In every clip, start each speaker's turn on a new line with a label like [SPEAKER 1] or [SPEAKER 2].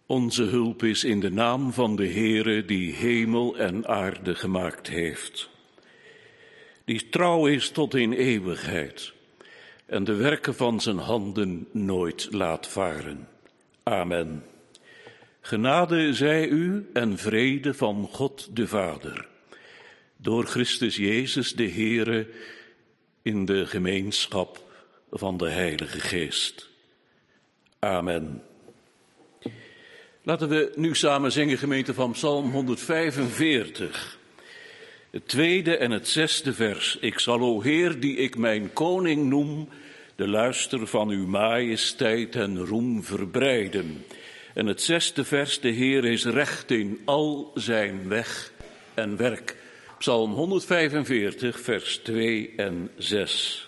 [SPEAKER 1] Onze hulp is in de naam van de Heere die hemel en aarde gemaakt heeft. Die trouw is tot in eeuwigheid en de werken van zijn handen nooit laat varen. Amen. Genade zij u en vrede van God de Vader, door Christus Jezus de Heere, in de gemeenschap van de Heilige Geest. Amen. Laten we nu samen zingen, gemeente, van Psalm 145. Het tweede en het zesde vers. Ik zal, o Heer, die ik mijn koning noem, de luister van uw majesteit en roem verbreiden. En het zesde vers, de Heer is recht in al zijn weg en werk. Psalm 145, vers 2 en 6.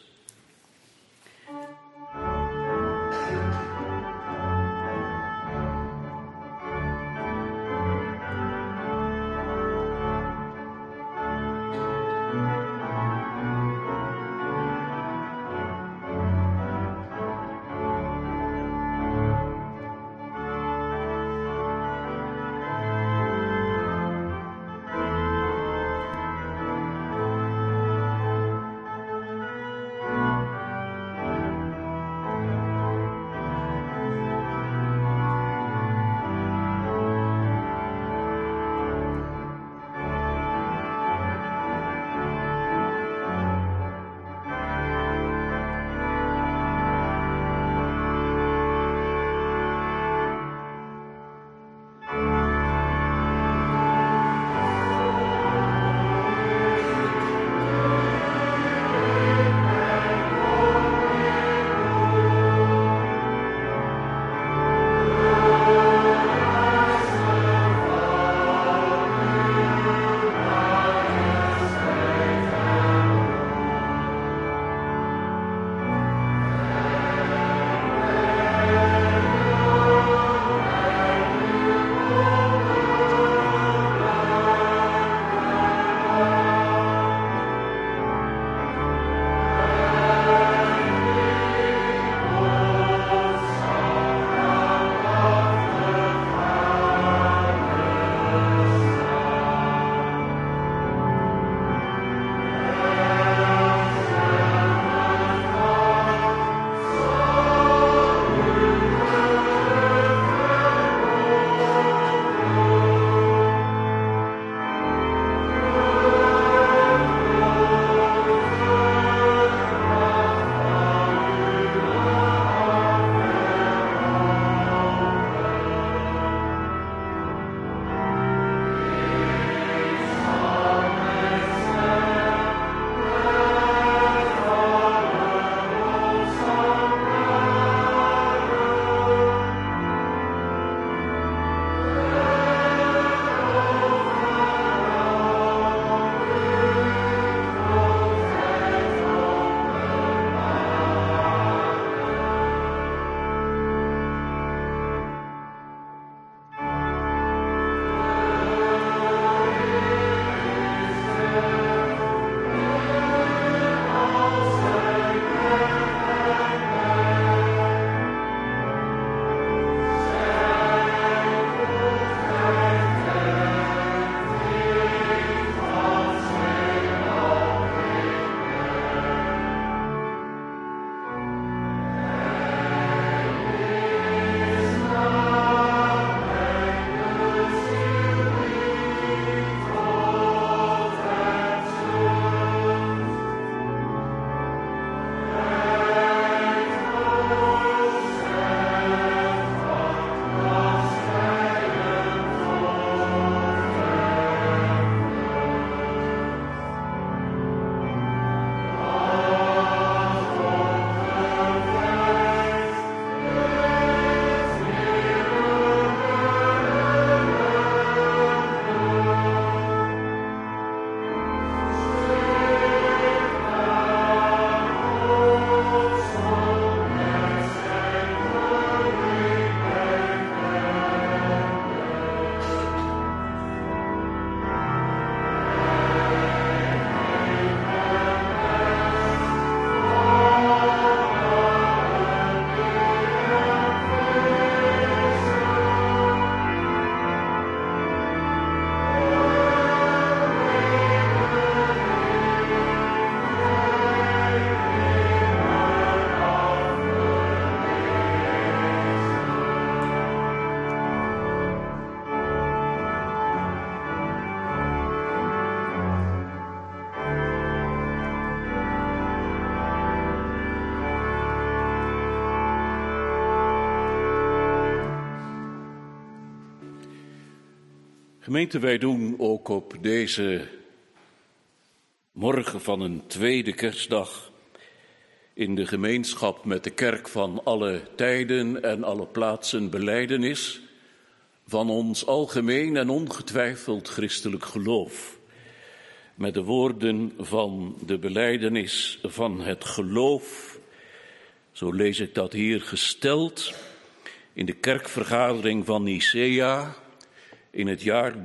[SPEAKER 1] Gemeente, wij doen ook op deze morgen van een tweede kerstdag in de gemeenschap met de kerk van alle tijden en alle plaatsen belijdenis van ons algemeen en ongetwijfeld christelijk geloof. Met de woorden van de belijdenis van het geloof, zo lees ik dat hier gesteld in de kerkvergadering van Nicea in het jaar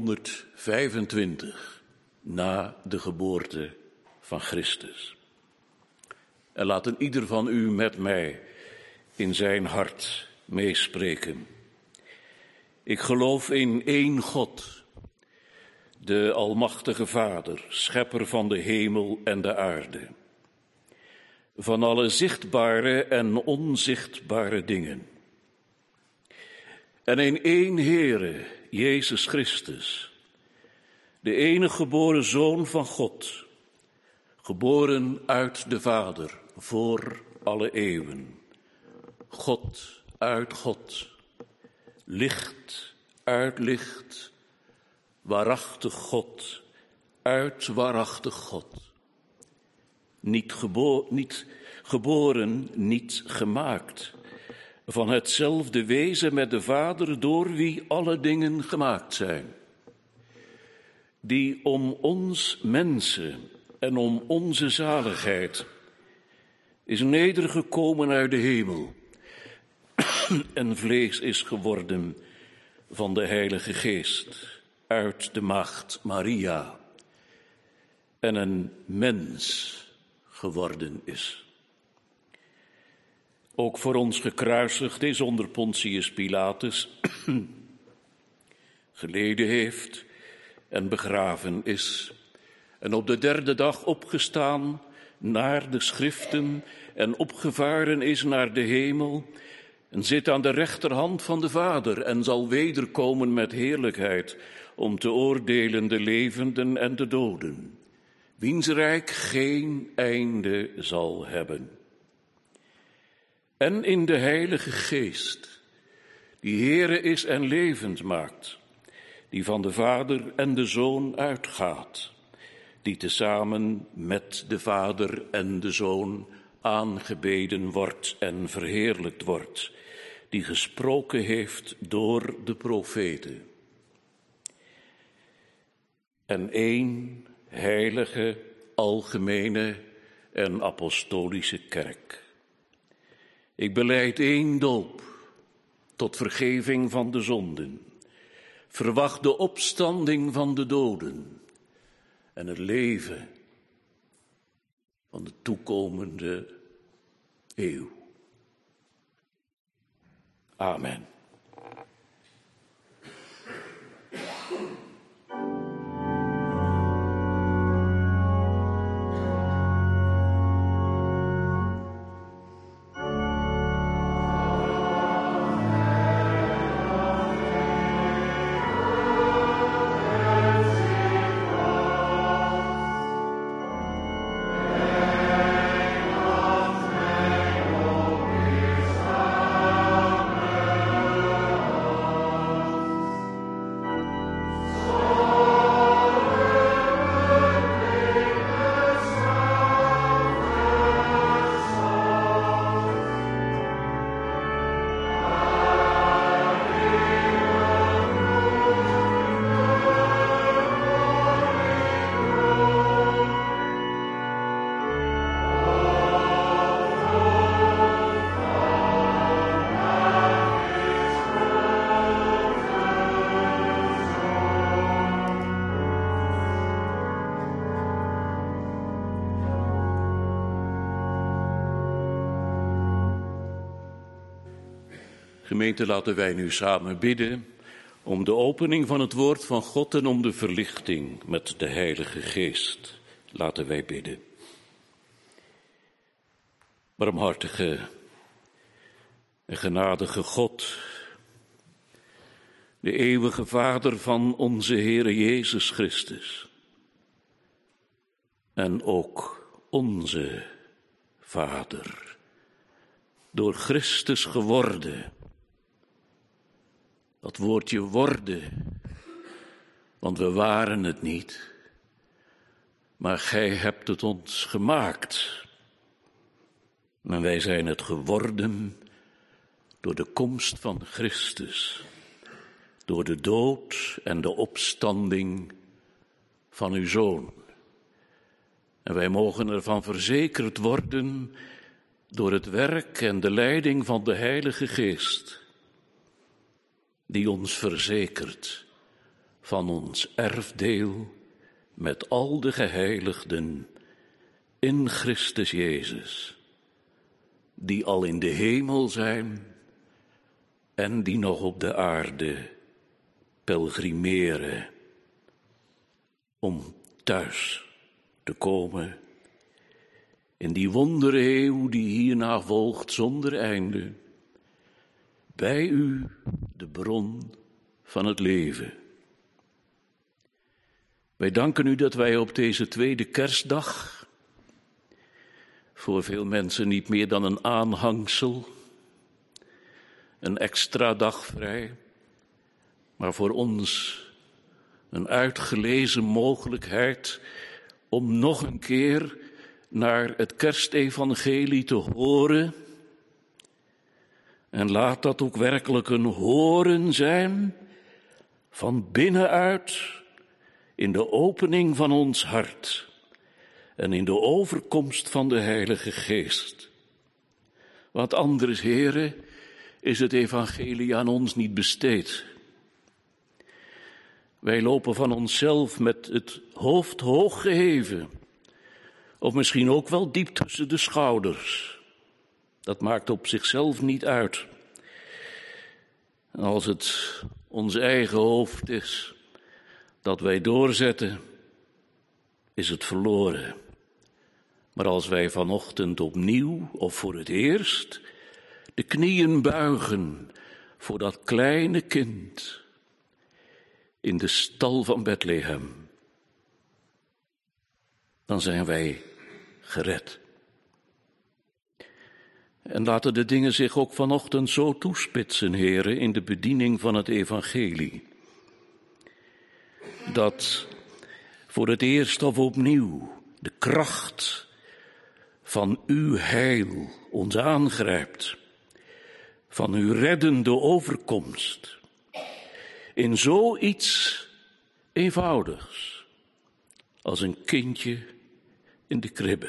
[SPEAKER 1] 325 na de geboorte van Christus. En laat een ieder van u met mij in zijn hart meespreken. Ik geloof in één God, de Almachtige Vader, schepper van de hemel en de aarde, van alle zichtbare en onzichtbare dingen. En in één Heere, Jezus Christus, de enige geboren Zoon van God, geboren uit de Vader voor alle eeuwen. God uit God, licht uit licht, waarachtig God uit waarachtig God. Niet geboren, niet gemaakt, van hetzelfde wezen met de Vader, door wie alle dingen gemaakt zijn. Die om ons mensen en om onze zaligheid is nedergekomen uit de hemel en vlees is geworden van de Heilige Geest uit de maagd Maria en een mens geworden is. Ook voor ons gekruisigd is onder Pontius Pilatus, geleden heeft en begraven is, en op de derde dag opgestaan naar de schriften en opgevaren is naar de hemel en zit aan de rechterhand van de Vader en zal wederkomen met heerlijkheid om te oordelen de levenden en de doden, wiens rijk geen einde zal hebben. En in de Heilige Geest, die Heere is en levend maakt, die van de Vader en de Zoon uitgaat, die tezamen met de Vader en de Zoon aangebeden wordt en verheerlijkt wordt, die gesproken heeft door de profeten. En één heilige, algemene en apostolische kerk. Ik belijd één doop tot vergeving van de zonden, verwacht de opstanding van de doden en het leven van de toekomende eeuw. Amen. Gemeente, laten wij nu samen bidden om de opening van het woord van God en om de verlichting met de Heilige Geest. Laten wij bidden. Barmhartige en genadige God, de eeuwige Vader van onze Heere Jezus Christus, en ook onze Vader, door Christus geworden. Dat woordje worden Want we waren het niet, maar gij hebt het ons gemaakt. En wij zijn het geworden door de komst van Christus, door de dood en de opstanding van uw Zoon. En wij mogen ervan verzekerd worden door het werk en de leiding van de Heilige Geest, die ons verzekert van ons erfdeel met al de geheiligden in Christus Jezus, die al in de hemel zijn en die nog op de aarde pelgrimeren om thuis te komen in die wondereeuw die hierna volgt zonder einde, bij u de bron van het leven. Wij danken u dat wij op deze tweede kerstdag, voor veel mensen niet meer dan een aanhangsel, een extra dag vrij, maar voor ons een uitgelezen mogelijkheid om nog een keer naar het kerstevangelie te horen. En laat dat ook werkelijk een horen zijn van binnenuit in de opening van ons hart en in de overkomst van de Heilige Geest. Want anders, Heere, is het evangelie aan ons niet besteed. Wij lopen van onszelf met het hoofd hoog geheven, of misschien ook wel diep tussen de schouders. Dat maakt op zichzelf niet uit. En als het ons eigen hoofd is dat wij doorzetten, is het verloren. Maar als wij vanochtend opnieuw of voor het eerst de knieën buigen voor dat kleine kind in de stal van Bethlehem, dan zijn wij gered. En laten de dingen zich ook vanochtend zo toespitsen, heren, in de bediening van het evangelie, dat voor het eerst of opnieuw de kracht van uw heil ons aangrijpt, van uw reddende overkomst, in zoiets eenvoudigs als een kindje in de kribbe.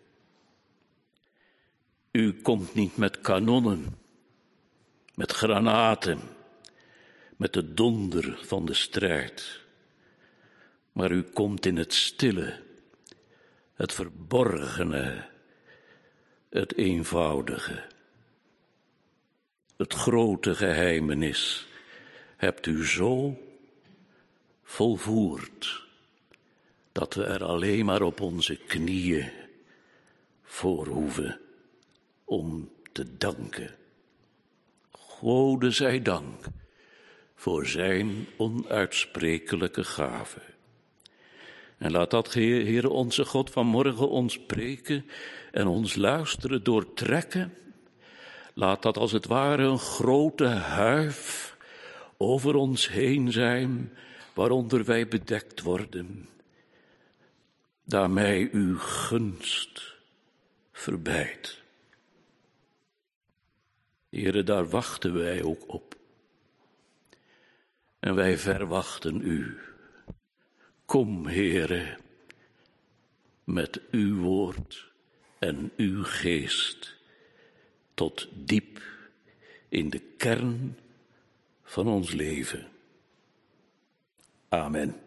[SPEAKER 1] U komt niet met kanonnen, met granaten, met de donder van de strijd, maar u komt in het stille, het verborgene, het eenvoudige. Het grote geheimenis hebt u zo volvoerd, dat we er alleen maar op onze knieën voor hoeven om te danken. Gode zij dank voor zijn onuitsprekelijke gave. En laat dat, Heere onze God, vanmorgen ons spreken en ons luisteren doortrekken. Laat dat als het ware een grote huif over ons heen zijn, waaronder wij bedekt worden. Daarmee uw gunst verbijt. Heere, daar wachten wij ook op. En wij verwachten u. Kom, Heere, met uw woord en uw geest tot diep in de kern van ons leven. Amen.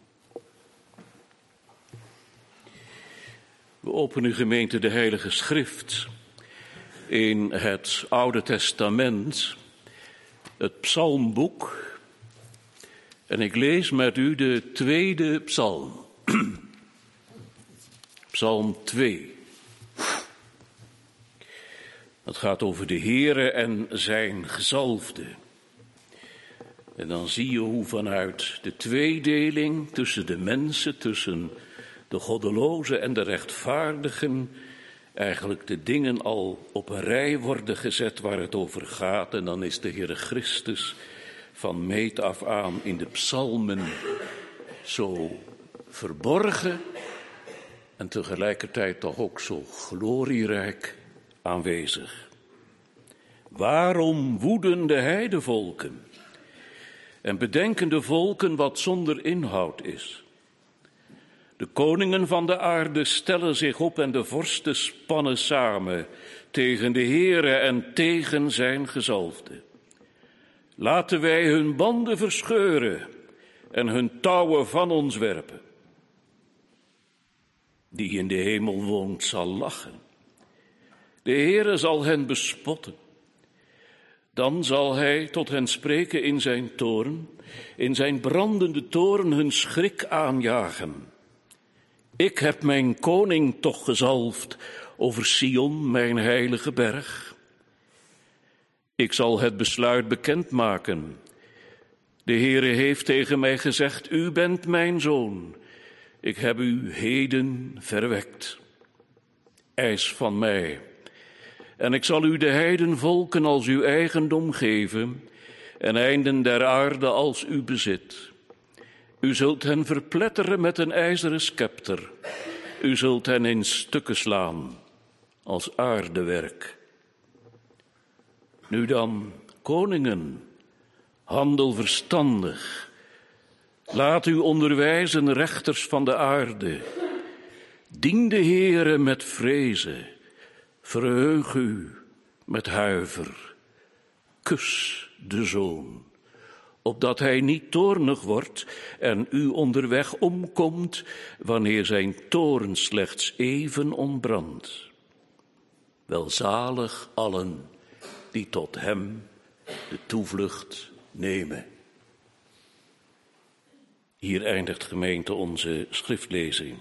[SPEAKER 1] We openen, gemeente, de Heilige Schrift in het Oude Testament, het Psalmboek. En ik lees met u de tweede psalm. Psalm 2. Het gaat over de Heere en zijn gezalfde. En dan zie je hoe vanuit de tweedeling tussen de mensen, tussen de goddelozen en de rechtvaardigen, eigenlijk de dingen al op een rij worden gezet waar het over gaat. En dan is de Heere Christus van meet af aan in de psalmen zo verborgen en tegelijkertijd toch ook zo glorierijk aanwezig. Waarom woeden de heidevolken en bedenken de volken wat zonder inhoud is? De koningen van de aarde stellen zich op en de vorsten spannen samen tegen de Heere en tegen zijn gezalfde. Laten wij hun banden verscheuren en hun touwen van ons werpen. Die in de hemel woont zal lachen. De Heere zal hen bespotten. Dan zal hij tot hen spreken in zijn toorn, in zijn brandende toorn hun schrik aanjagen. Ik heb mijn koning toch gezalfd over Sion, mijn heilige berg. Ik zal het besluit bekendmaken. De Heere heeft tegen mij gezegd, u bent mijn zoon. Ik heb u heden verwekt. Eis van mij. En ik zal u de heidenvolken als uw eigendom geven en einden der aarde als uw bezit. U zult hen verpletteren met een ijzeren scepter. U zult hen in stukken slaan als aardewerk. Nu dan, koningen, handel verstandig. Laat u onderwijzen, rechters van de aarde. Dien de Heere met vrezen. Verheug u met huiver. Kus de Zoon, opdat hij niet toornig wordt en u onderweg omkomt, wanneer zijn toorn slechts even ontbrandt. Welzalig allen die tot hem de toevlucht nemen. Hier eindigt, gemeente, onze schriftlezing.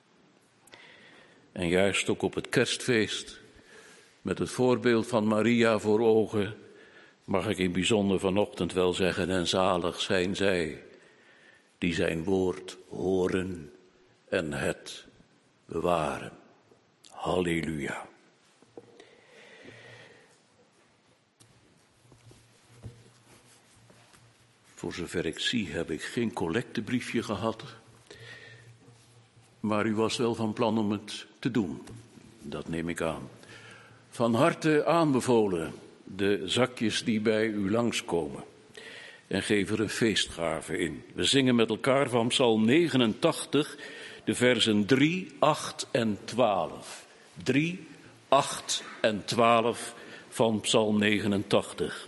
[SPEAKER 1] En juist ook op het kerstfeest, met het voorbeeld van Maria voor ogen, mag ik in bijzonder vanochtend wel zeggen, en zalig zijn zij die zijn woord horen en het bewaren. Halleluja. Voor zover ik zie heb ik geen collectebriefje gehad, maar u was wel van plan om het te doen. Dat neem ik aan. Van harte aanbevolen de zakjes die bij u langskomen en geef er een feestgave in. We zingen met elkaar van Psalm 89, de versen 3, 8 en 12. 3, 8 en 12 van Psalm 89.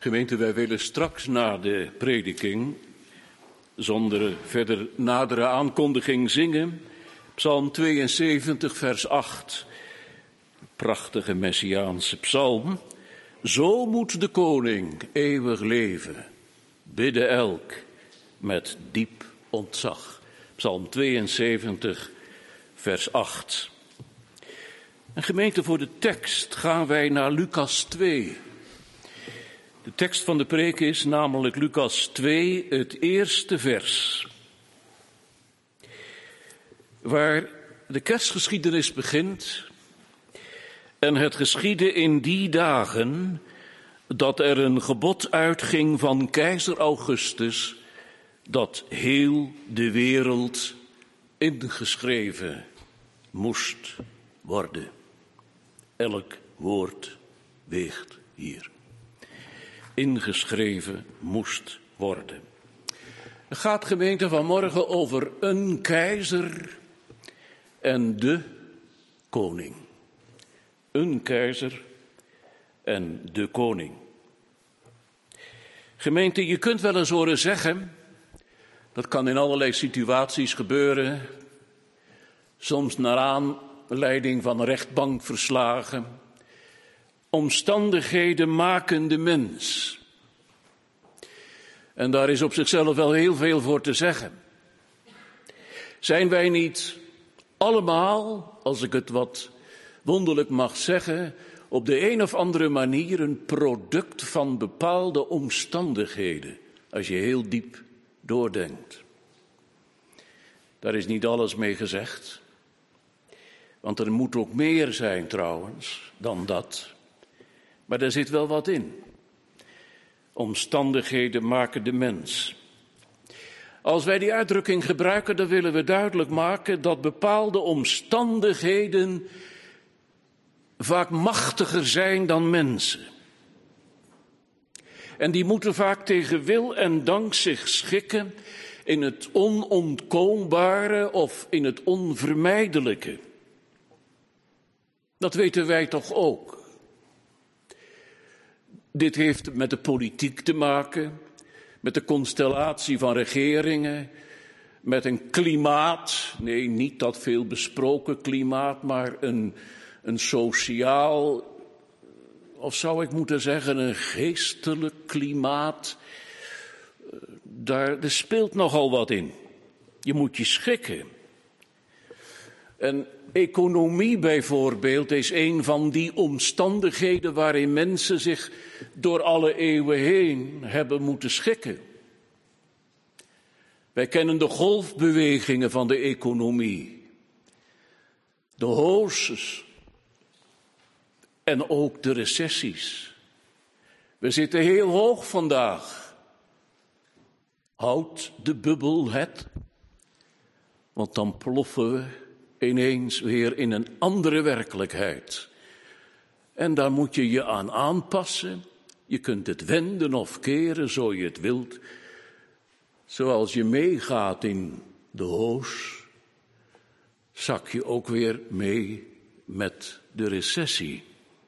[SPEAKER 1] Gemeente, wij willen straks na de prediking, zonder verder nadere aankondiging, zingen Psalm 72, vers 8. Prachtige Messiaanse psalm. Zo moet de koning eeuwig leven, bidden elk met diep ontzag. Psalm 72, vers 8. En gemeente, voor de tekst gaan wij naar Lucas 2. De tekst van de preek is namelijk Lucas 2, het eerste vers. Waar de kerstgeschiedenis begint. En het geschiedde in die dagen dat er een gebod uitging van keizer Augustus, dat heel de wereld ingeschreven moest worden. Elk woord weegt hier. Ingeschreven moest worden. Het gaat, gemeente, vanmorgen over een keizer en de koning. Een keizer en de koning. Gemeente, je kunt wel eens horen zeggen, dat kan in allerlei situaties gebeuren, soms naar aanleiding van rechtbankverslagen, omstandigheden maken de mens. En daar is op zichzelf wel heel veel voor te zeggen. Zijn wij niet allemaal, als ik het wat wonderlijk mag zeggen, op de een of andere manier een product van bepaalde omstandigheden, als je heel diep doordenkt. Daar is niet alles mee gezegd, want er moet ook meer zijn trouwens dan dat. Maar daar zit wel wat in. Omstandigheden maken de mens. Als wij die uitdrukking gebruiken, dan willen we duidelijk maken dat bepaalde omstandigheden vaak machtiger zijn dan mensen. En die moeten vaak tegen wil en dank zich schikken in het onontkoombare of in het onvermijdelijke. Dat weten wij toch ook. Dit heeft met de politiek te maken, met de constellatie van regeringen, met een klimaat, nee, niet dat veel besproken klimaat, maar een sociaal, of zou ik moeten zeggen, een geestelijk klimaat. Daar speelt nogal wat in. Je moet je schikken. En economie bijvoorbeeld is een van die omstandigheden waarin mensen zich door alle eeuwen heen hebben moeten schikken. Wij kennen de golfbewegingen van de economie. De hoosjes. En ook de recessies. We zitten heel hoog vandaag. Houd de bubbel het. Want dan ploffen we ineens weer in een andere werkelijkheid. En daar moet je je aan aanpassen. Je kunt het wenden of keren, zo je het wilt. Zoals je meegaat in de hoos, zak je ook weer mee met de recessie.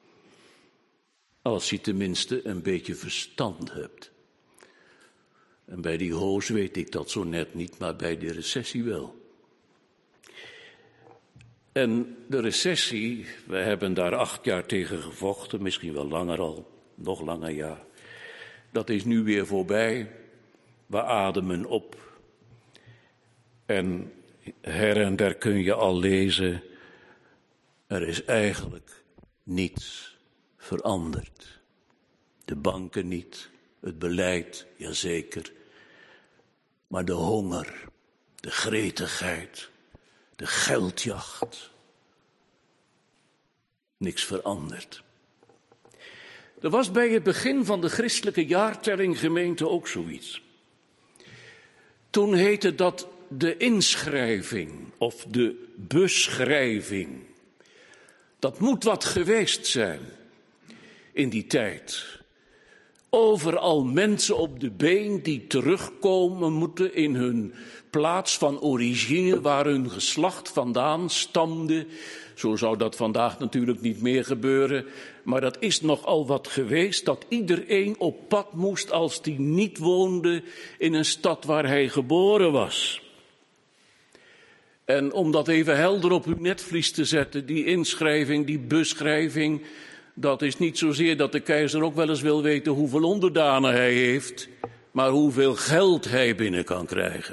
[SPEAKER 1] Als je tenminste een beetje verstand hebt. En bij die hoos weet ik dat zo net niet, maar bij de recessie wel. En de recessie, we hebben daar 8 jaar tegen gevochten, misschien wel langer al, nog langer ja. Dat is nu weer voorbij. We ademen op. En her en der kun je al lezen, er is eigenlijk niets veranderd. De banken niet, het beleid, jazeker. Maar de honger, de gretigheid, de geldjacht. Niks veranderd. Er was bij het begin van de christelijke jaartelling gemeente ook zoiets. Toen heette dat de inschrijving of de beschrijving. Dat moet wat geweest zijn in die tijd. Overal mensen op de been die terugkomen moeten in hun plaats van origine, waar hun geslacht vandaan stamde. Zo zou dat vandaag natuurlijk niet meer gebeuren, maar dat is nogal wat geweest, dat iedereen op pad moest als die niet woonde in een stad waar hij geboren was. En om dat even helder op uw netvlies te zetten, die inschrijving, die beschrijving, dat is niet zozeer dat de keizer ook wel eens wil weten hoeveel onderdanen hij heeft, maar hoeveel geld hij binnen kan krijgen.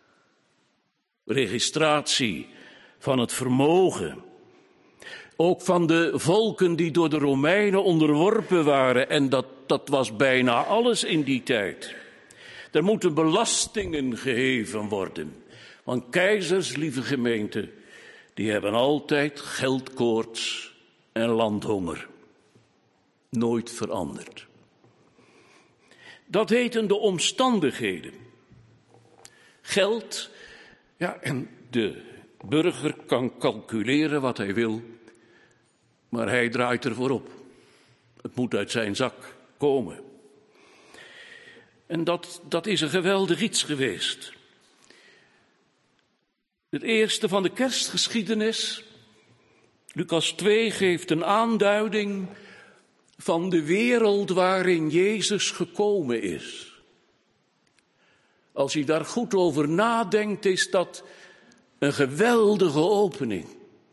[SPEAKER 1] Registratie van het vermogen. Ook van de volken die door de Romeinen onderworpen waren. En dat was bijna alles in die tijd. Er moeten belastingen geheven worden. Want keizers, lieve gemeente, die hebben altijd geldkoorts en landhonger. Nooit veranderd. Dat heten de omstandigheden. Geld, ja, en de burger kan calculeren wat hij wil, maar hij draait ervoor op. Het moet uit zijn zak komen. En dat is een geweldig iets geweest. Het eerste van de kerstgeschiedenis, Lucas 2, geeft een aanduiding van de wereld waarin Jezus gekomen is. Als je daar goed over nadenkt, is dat een geweldige opening.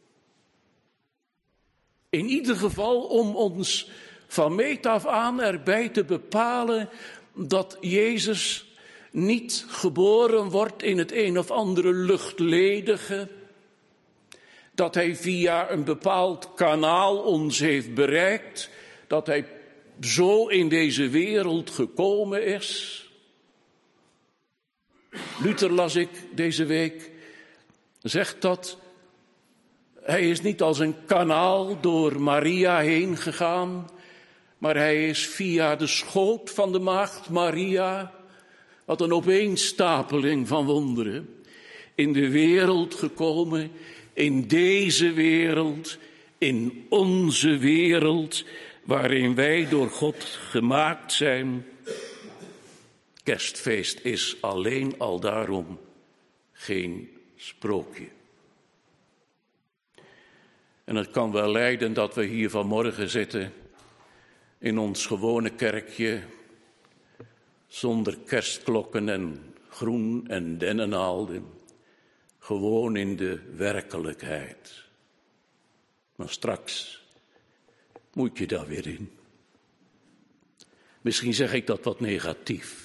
[SPEAKER 1] In ieder geval om ons van meet af aan erbij te bepalen dat Jezus niet geboren wordt in het een of andere luchtledige, dat hij via een bepaald kanaal ons heeft bereikt, dat hij zo in deze wereld gekomen is. Luther, las ik deze week, zegt dat hij is niet als een kanaal door Maria heen gegaan, maar hij is via de schoot van de maagd Maria, wat een opeenstapeling van wonderen, in de wereld gekomen, in deze wereld, in onze wereld, waarin wij door God gemaakt zijn. Kerstfeest is alleen al daarom geen sprookje. En het kan wel lijden dat we hier vanmorgen zitten in ons gewone kerkje, zonder kerstklokken en groen en dennenaalden, gewoon in de werkelijkheid. Maar straks moet je daar weer in. Misschien zeg ik dat wat negatief.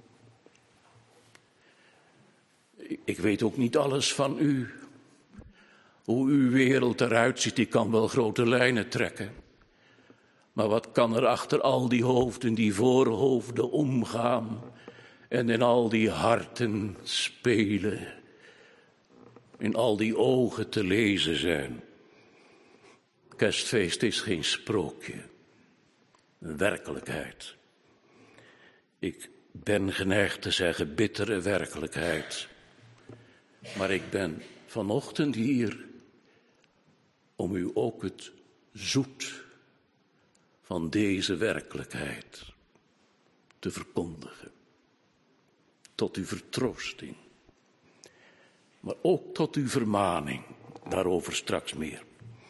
[SPEAKER 1] Ik weet ook niet alles van u. Hoe uw wereld eruit ziet, ik kan wel grote lijnen trekken. Maar wat kan er achter al die hoofden, die voorhoofden omgaan en in al die harten spelen, in al die ogen te lezen zijn? Kerstfeest is geen sprookje, een werkelijkheid. Ik ben geneigd te zeggen bittere werkelijkheid. Maar ik ben vanochtend hier om u ook het zoet van deze werkelijkheid te verkondigen. Tot uw vertroosting. Maar ook tot uw vermaning. Daarover straks meer.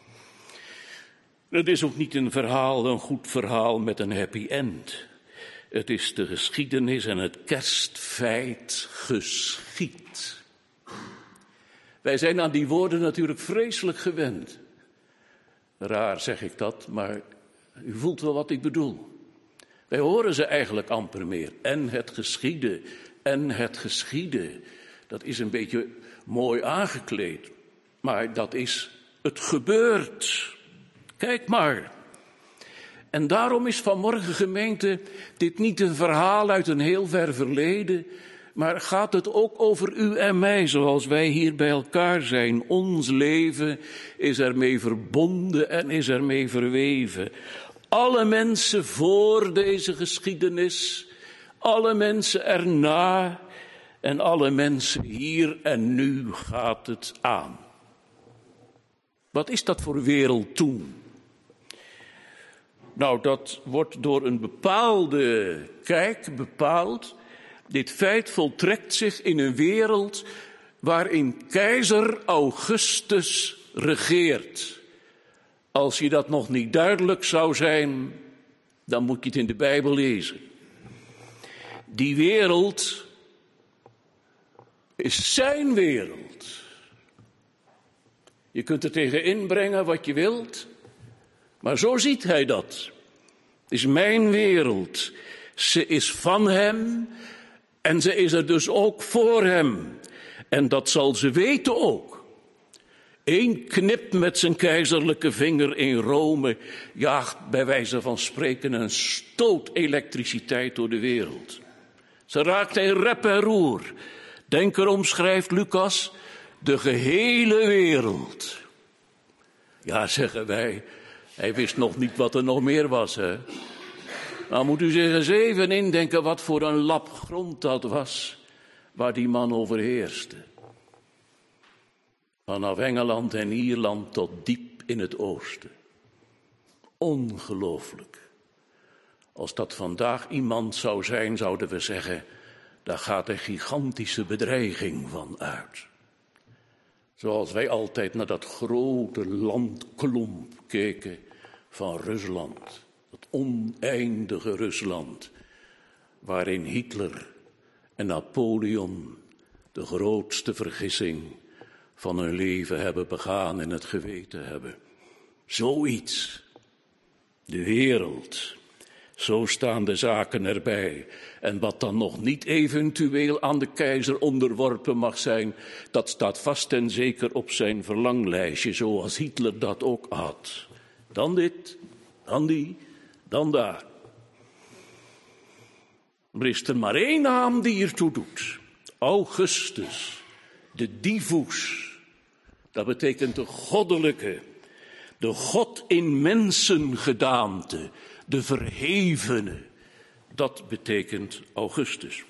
[SPEAKER 1] Het is ook niet een goed verhaal met een happy end. Het is de geschiedenis en het kerstfeit geschied. Wij zijn aan die woorden natuurlijk vreselijk gewend. Raar zeg ik dat, maar u voelt wel wat ik bedoel. Wij horen ze eigenlijk amper meer. En het geschiedde, en het geschiedde. Dat is een beetje mooi aangekleed. Maar dat is het gebeurd. Kijk maar. En daarom is vanmorgen, gemeente, dit niet een verhaal uit een heel ver verleden, maar gaat het ook over u en mij, zoals wij hier bij elkaar zijn. Ons leven is ermee verbonden en is ermee verweven. Alle mensen voor deze geschiedenis, alle mensen erna en alle mensen hier en nu gaat het aan. Wat is dat voor wereld toen? Nou, dat wordt door een bepaalde kijk bepaald. Dit feit voltrekt zich in een wereld waarin keizer Augustus regeert. Als je dat nog niet duidelijk zou zijn, dan moet je het in de Bijbel lezen. Die wereld is zijn wereld. Je kunt er tegen inbrengen wat je wilt, maar zo ziet hij dat. Het is mijn wereld. Ze is van hem en ze is er dus ook voor hem. En dat zal ze weten ook. Eén knip met zijn keizerlijke vinger in Rome jaagt bij wijze van spreken een stoot elektriciteit door de wereld. Ze raakt in rep en roer. Denk erom, schrijft Lucas, de gehele wereld. Ja, zeggen wij, hij wist nog niet wat er nog meer was, hè. Nou moet u zich eens even indenken wat voor een lap grond dat was, waar die man overheerste. Vanaf Engeland en Ierland tot diep in het oosten. Ongelooflijk. Als dat vandaag iemand zou zijn, zouden we zeggen, daar gaat een gigantische bedreiging van uit. Zoals wij altijd naar dat grote landklomp keken van Rusland. Dat oneindige Rusland, waarin Hitler en Napoleon de grootste vergissing van hun leven hebben begaan en het geweten hebben. Zoiets. De wereld. Zo staan de zaken erbij. En wat dan nog niet eventueel aan de keizer onderworpen mag zijn, dat staat vast en zeker op zijn verlanglijstje, zoals Hitler dat ook had. Dan dit, dan die, dan daar. Er is er maar één naam die ertoe doet. Augustus, de divus. Dat betekent de goddelijke, de God in mensengedaante, de verhevene. Dat betekent Augustus.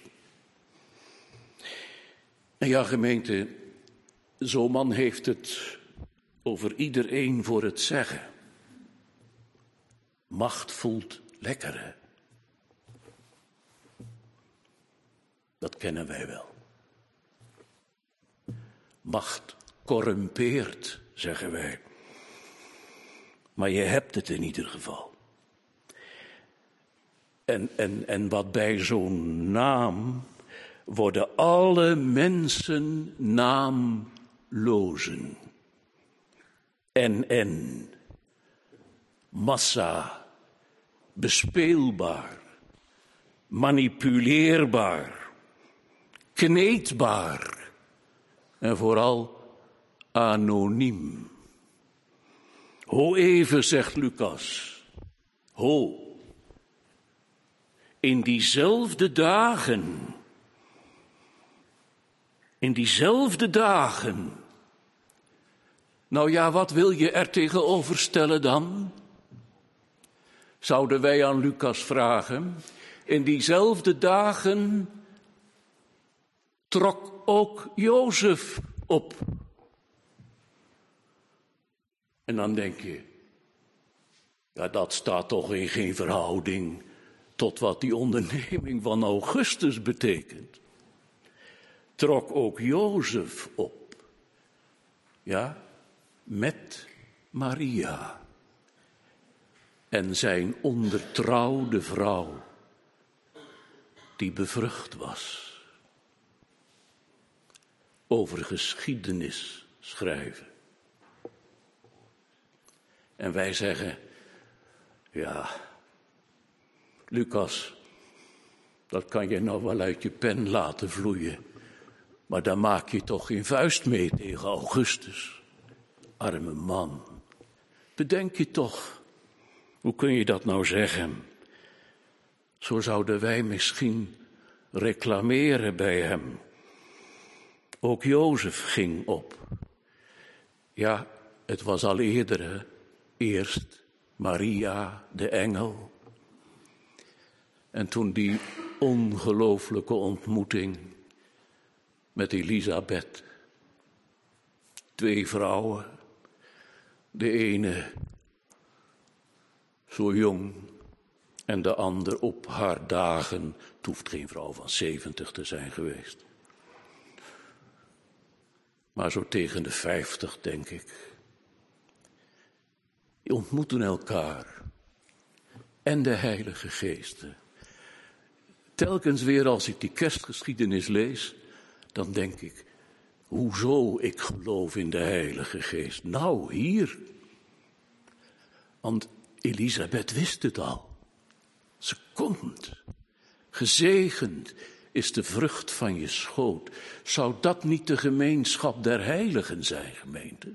[SPEAKER 1] En ja, gemeente, zo'n man heeft het over iedereen voor het zeggen. Macht voelt lekker, hè? Dat kennen wij wel. Macht corrumpeert, zeggen wij. Maar je hebt het in ieder geval. En wat bij zo'n naam worden alle mensen naamlozen. En massa, bespeelbaar, manipuleerbaar, kneedbaar en vooral anoniem. Ho even, zegt Lucas, ho. In diezelfde dagen. Nou ja, wat wil je er tegenover stellen dan? Zouden wij aan Lucas vragen. In diezelfde dagen trok ook Jozef op. En dan denk je, ja, dat staat toch in geen verhouding tot wat die onderneming van Augustus betekent. Trok ook Jozef op. Ja, met Maria. En zijn ondertrouwde vrouw, die bevrucht was. Over geschiedenis schrijven. En wij zeggen, ja, Lucas, dat kan je nou wel uit je pen laten vloeien. Maar daar maak je toch geen vuist mee tegen Augustus. Arme man. Bedenk je toch, hoe kun je dat nou zeggen? Zo zouden wij misschien reclameren bij hem. Ook Jozef ging op. Ja, het was al eerder, hè? Eerst Maria, de engel. En toen die ongelooflijke ontmoeting met Elisabeth. 2 vrouwen. De ene zo jong, en de ander op haar dagen, het hoeft geen vrouw van 70 te zijn geweest. Maar zo tegen de 50, denk ik. Die ontmoeten elkaar en de Heilige Geest. Telkens weer als ik die kerstgeschiedenis lees, dan denk ik, hoezo ik geloof in de Heilige Geest? Nou, hier. Want Elisabeth wist het al. Ze komt. Gezegend is de vrucht van je schoot. Zou dat niet de gemeenschap der heiligen zijn, gemeente?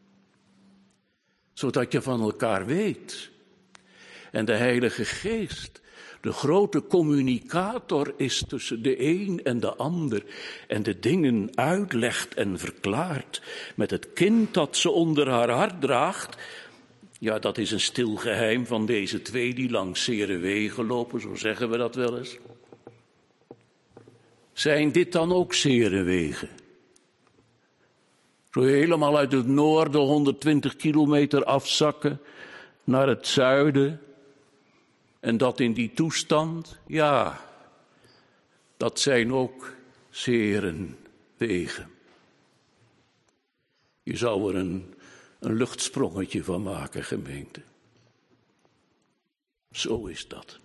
[SPEAKER 1] Zodat je van elkaar weet. En de Heilige Geest, de grote communicator, is tussen de een en de ander. En de dingen uitlegt en verklaart. Met het kind dat ze onder haar hart draagt. Ja, dat is een stil geheim van deze twee die langs zere wegen lopen, zo zeggen we dat wel eens. Zijn dit dan ook zere wegen? Zo helemaal uit het noorden 120 kilometer afzakken naar het zuiden. En dat in die toestand, ja, dat zijn ook zere wegen. Je zou er een luchtsprongetje van maken, gemeente. Zo is dat.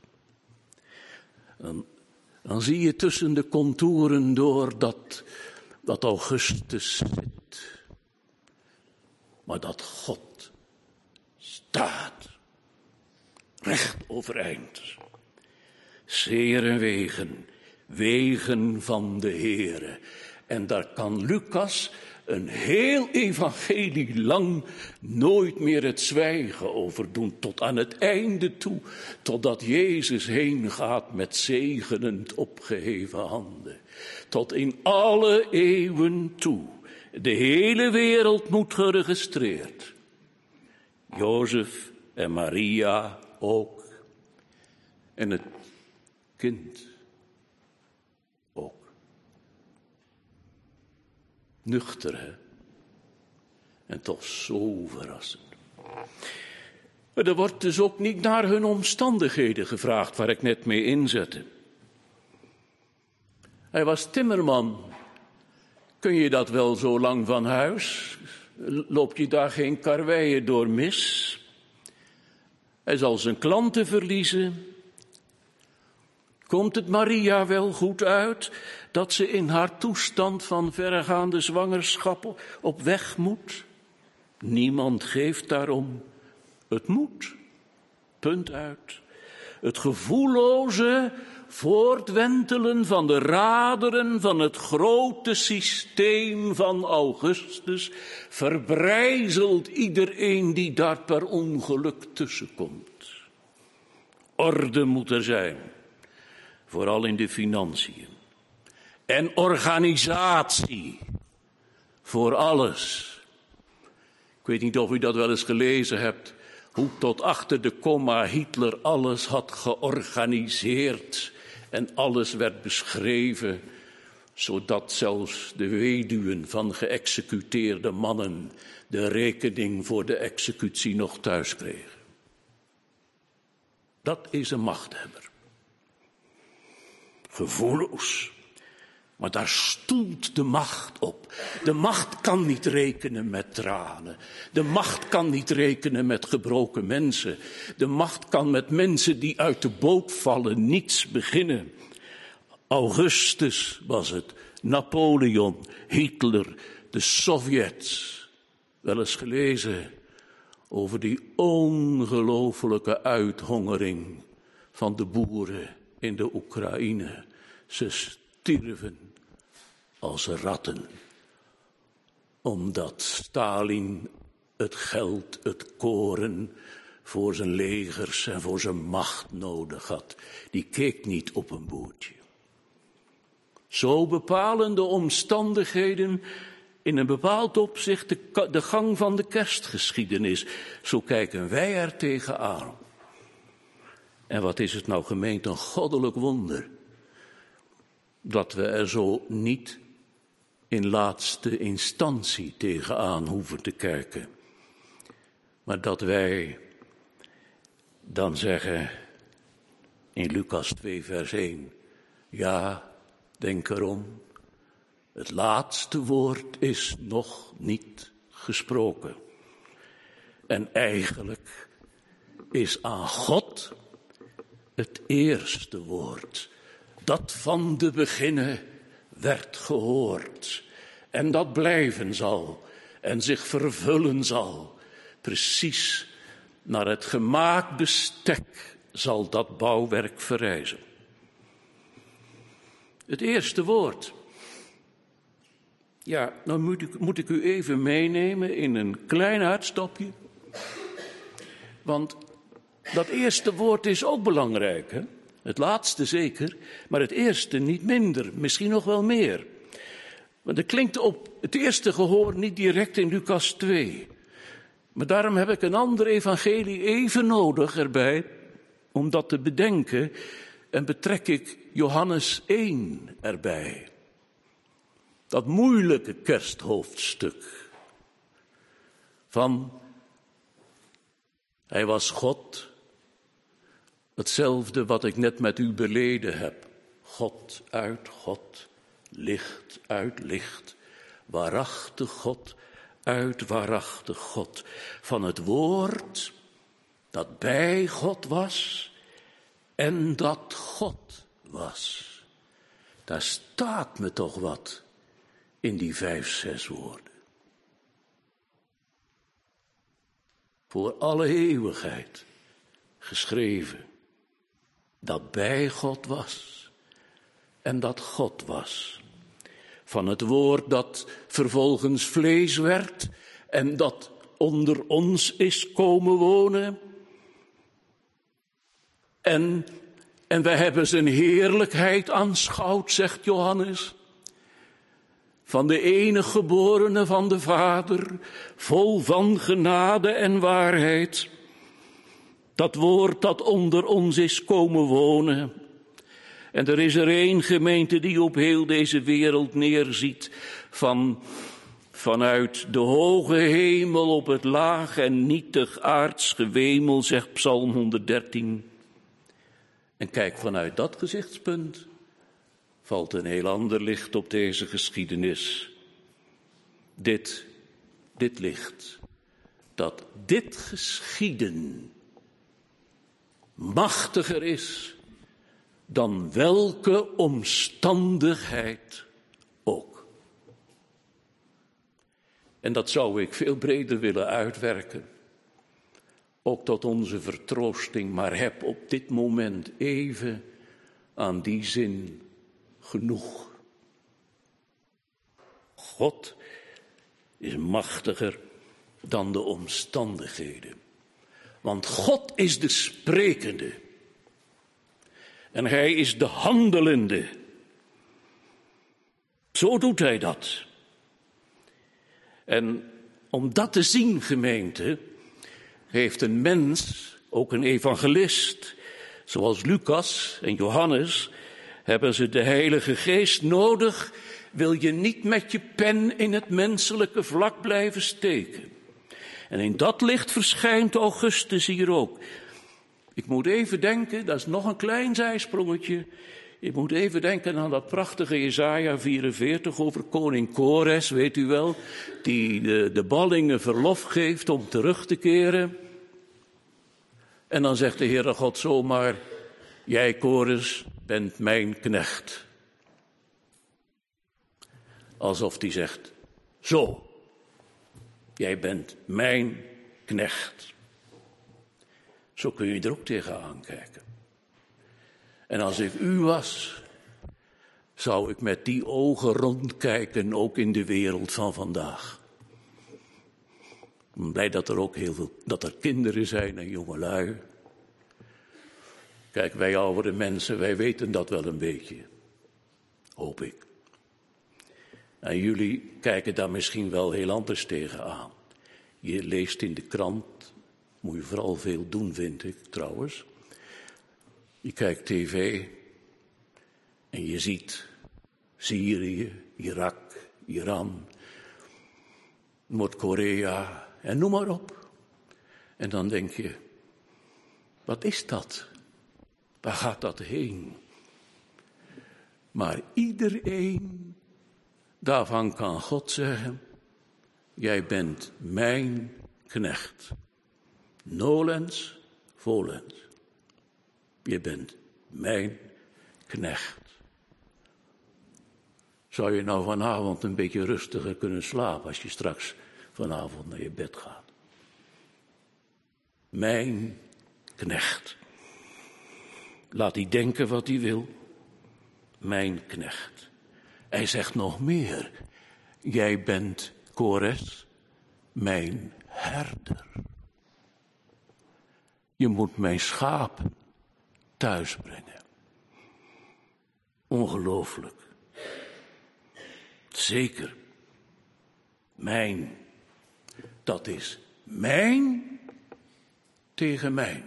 [SPEAKER 1] Dan zie je tussen de contouren door dat Augustus zit. Maar dat God staat. Recht overeind. Zere wegen. Wegen van de Heere. En daar kan Lucas een heel evangelie lang nooit meer het zwijgen over doen. Tot aan het einde toe. Totdat Jezus heen gaat met zegenend opgeheven handen. Tot in alle eeuwen toe. De hele wereld moet geregistreerd. Jozef en Maria ook. En het kind ook. Nuchter, hè? En toch zo verrassend. Maar er wordt dus ook niet naar hun omstandigheden gevraagd, waar ik net mee inzette. Hij was timmerman. Kun je dat wel zo lang van huis? Loop je daar geen karweien door mis? Hij zal zijn klanten verliezen. Komt het Maria wel goed uit dat ze in haar toestand van verregaande zwangerschap op weg moet? Niemand geeft daarom. Het moet. Punt uit. Het gevoelloze voortwentelen van de raderen van het grote systeem van Augustus verbrijzelt iedereen die daar per ongeluk tussenkomt. Orde moet er zijn. Vooral in de financiën. En organisatie. Voor alles. Ik weet niet of u dat wel eens gelezen hebt. Hoe tot achter de komma Hitler alles had georganiseerd. En alles werd beschreven. Zodat zelfs de weduwen van geëxecuteerde mannen de rekening voor de executie nog thuis kregen. Dat is een machthebber. Gevoelloos. Maar daar stoelt de macht op. De macht kan niet rekenen met tranen. De macht kan niet rekenen met gebroken mensen. De macht kan met mensen die uit de boot vallen niets beginnen. Augustus was het, Napoleon, Hitler, de Sovjets. Wel eens gelezen over die ongelofelijke uithongering van de boeren in de Oekraïne. Ze stierven als ratten, omdat Stalin het geld, het koren voor zijn legers en voor zijn macht nodig had. Die keek niet op een boertje. Zo bepalen de omstandigheden in een bepaald opzicht de gang van de kerstgeschiedenis. Zo kijken wij er tegenaan. En wat is het nou, gemeente, een goddelijk wonder. Dat we er zo niet in laatste instantie tegenaan hoeven te kijken. Maar dat wij dan zeggen in Lucas 2 vers 1, ja, denk erom, het laatste woord is nog niet gesproken. En eigenlijk is aan God het eerste woord, dat van de beginnen werd gehoord. En dat blijven zal en zich vervullen zal. Precies naar het gemaakt bestek zal dat bouwwerk verrijzen. Het eerste woord. Ja, dan moet ik u even meenemen in een klein uitstapje. Want dat eerste woord is ook belangrijk, hè? Het laatste zeker, maar het eerste niet minder, misschien nog wel meer. Want er klinkt op het eerste gehoor niet direct in Lucas 2. Maar daarom heb ik een ander evangelie even nodig erbij, om dat te bedenken, en betrek ik Johannes 1 erbij. Dat moeilijke kersthoofdstuk van hij was God, hetzelfde wat ik net met u beleden heb. God uit God, licht uit licht, waarachtig God uit waarachtig God. Van het woord dat bij God was en dat God was. Daar staat me toch wat in die 5, 6 woorden. Voor alle eeuwigheid geschreven. Dat bij God was en dat God was. Van het woord dat vervolgens vlees werd en dat onder ons is komen wonen. En wij hebben zijn heerlijkheid aanschouwd, zegt Johannes. Van de enige geborene van de Vader, vol van genade en waarheid. Dat woord dat onder ons is komen wonen. En er is er één gemeente die op heel deze wereld neerziet. Vanuit de hoge hemel op het laag en nietig aards gewemel, zegt Psalm 113. En kijk, vanuit dat gezichtspunt valt een heel ander licht op deze geschiedenis. Dit licht, dat dit geschieden machtiger is dan welke omstandigheid ook. En dat zou ik veel breder willen uitwerken, ook tot onze vertroosting, maar heb op dit moment even aan die zin genoeg. God is machtiger dan de omstandigheden. Want God is de sprekende. En hij is de handelende. Zo doet hij dat. En om dat te zien, gemeente, heeft een mens, ook een evangelist, zoals Lucas en Johannes, hebben ze de Heilige Geest nodig, wil je niet met je pen in het menselijke vlak blijven steken. En in dat licht verschijnt Augustus hier ook. Ik moet even denken, dat is nog een klein zijsprongetje. Ik moet even denken aan dat prachtige Jesaja 44 over koning Kores, weet u wel, die de ballingen verlof geeft om terug te keren. En dan zegt de Heere God zomaar, jij Kores bent mijn knecht. Alsof hij zegt, zo, jij bent mijn knecht. Zo kun je er ook tegenaan kijken. En als ik u was, zou ik met die ogen rondkijken, ook in de wereld van vandaag. Ik ben blij dat er ook dat er kinderen zijn en jongelui. Kijk, wij oudere mensen, wij weten dat wel een beetje. Hoop ik. En jullie kijken daar misschien wel heel anders tegenaan. Je leest in de krant, moet je vooral veel doen, vind ik trouwens. Je kijkt tv en je ziet Syrië, Irak, Iran, Noord-Korea en noem maar op. En dan denk je, Wat is dat? Waar gaat dat heen? Maar iedereen daarvan kan God zeggen, jij bent mijn knecht. Nolens, volens. Je bent mijn knecht. Zou je nou vanavond een beetje rustiger kunnen slapen als je straks vanavond naar je bed gaat? Mijn knecht. Laat hij denken wat hij wil. Mijn knecht. Hij zegt nog meer. Jij bent, Kores, mijn herder. Je moet mijn schapen thuisbrengen. Ongelooflijk. Zeker. Mijn. Dat is mijn tegen mijn.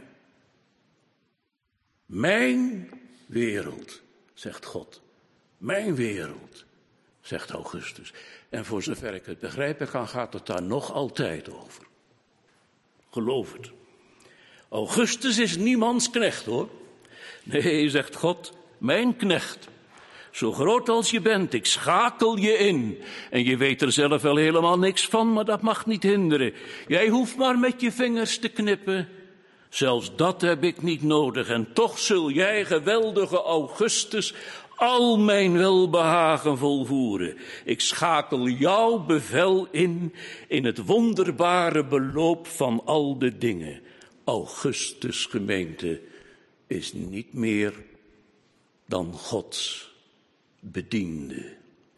[SPEAKER 1] Mijn wereld, zegt God. Mijn wereld, zegt Augustus. En voor zover ik het begrijpen kan, gaat het daar nog altijd over. Geloof het. Augustus is niemands knecht, hoor. Nee, zegt God, mijn knecht. Zo groot als je bent, ik schakel je in. En je weet er zelf wel helemaal niks van, maar dat mag niet hinderen. Jij hoeft maar met je vingers te knippen. Zelfs dat heb ik niet nodig. En toch zul jij, geweldige Augustus, al mijn welbehagen volvoeren. Ik schakel jouw bevel in het wonderbare beloop van al de dingen. Augustus, gemeente, is niet meer dan Gods bediende.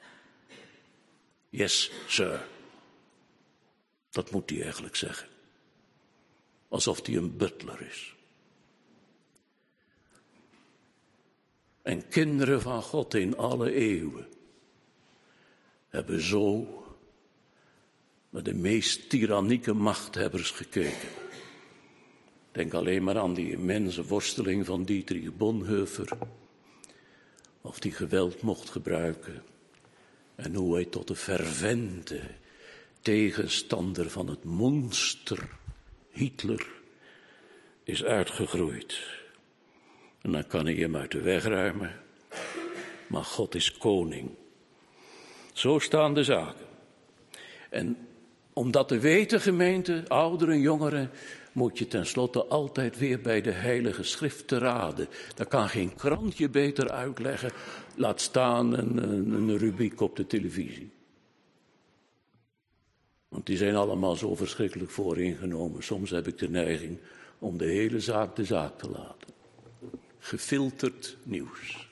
[SPEAKER 1] Yes, sir. Dat moet hij eigenlijk zeggen. Alsof hij een butler is. En kinderen van God in alle eeuwen hebben zo naar de meest tyrannieke machthebbers gekeken. Denk alleen maar aan die immense worsteling van Dietrich Bonhoeffer. Of die geweld mocht gebruiken. En hoe hij tot de fervente tegenstander van het monster Hitler is uitgegroeid. En dan kan hij hem uit de weg ruimen. Maar God is koning. Zo staan de zaken. En om dat te weten, gemeente, ouderen, jongeren, moet je tenslotte altijd weer bij de Heilige Schrift te raden. Daar kan geen krantje beter uitleggen. Laat staan een rubriek op de televisie. Want die zijn allemaal zo verschrikkelijk vooringenomen. Soms heb ik de neiging om de hele zaak de zaak te laten. Gefilterd nieuws.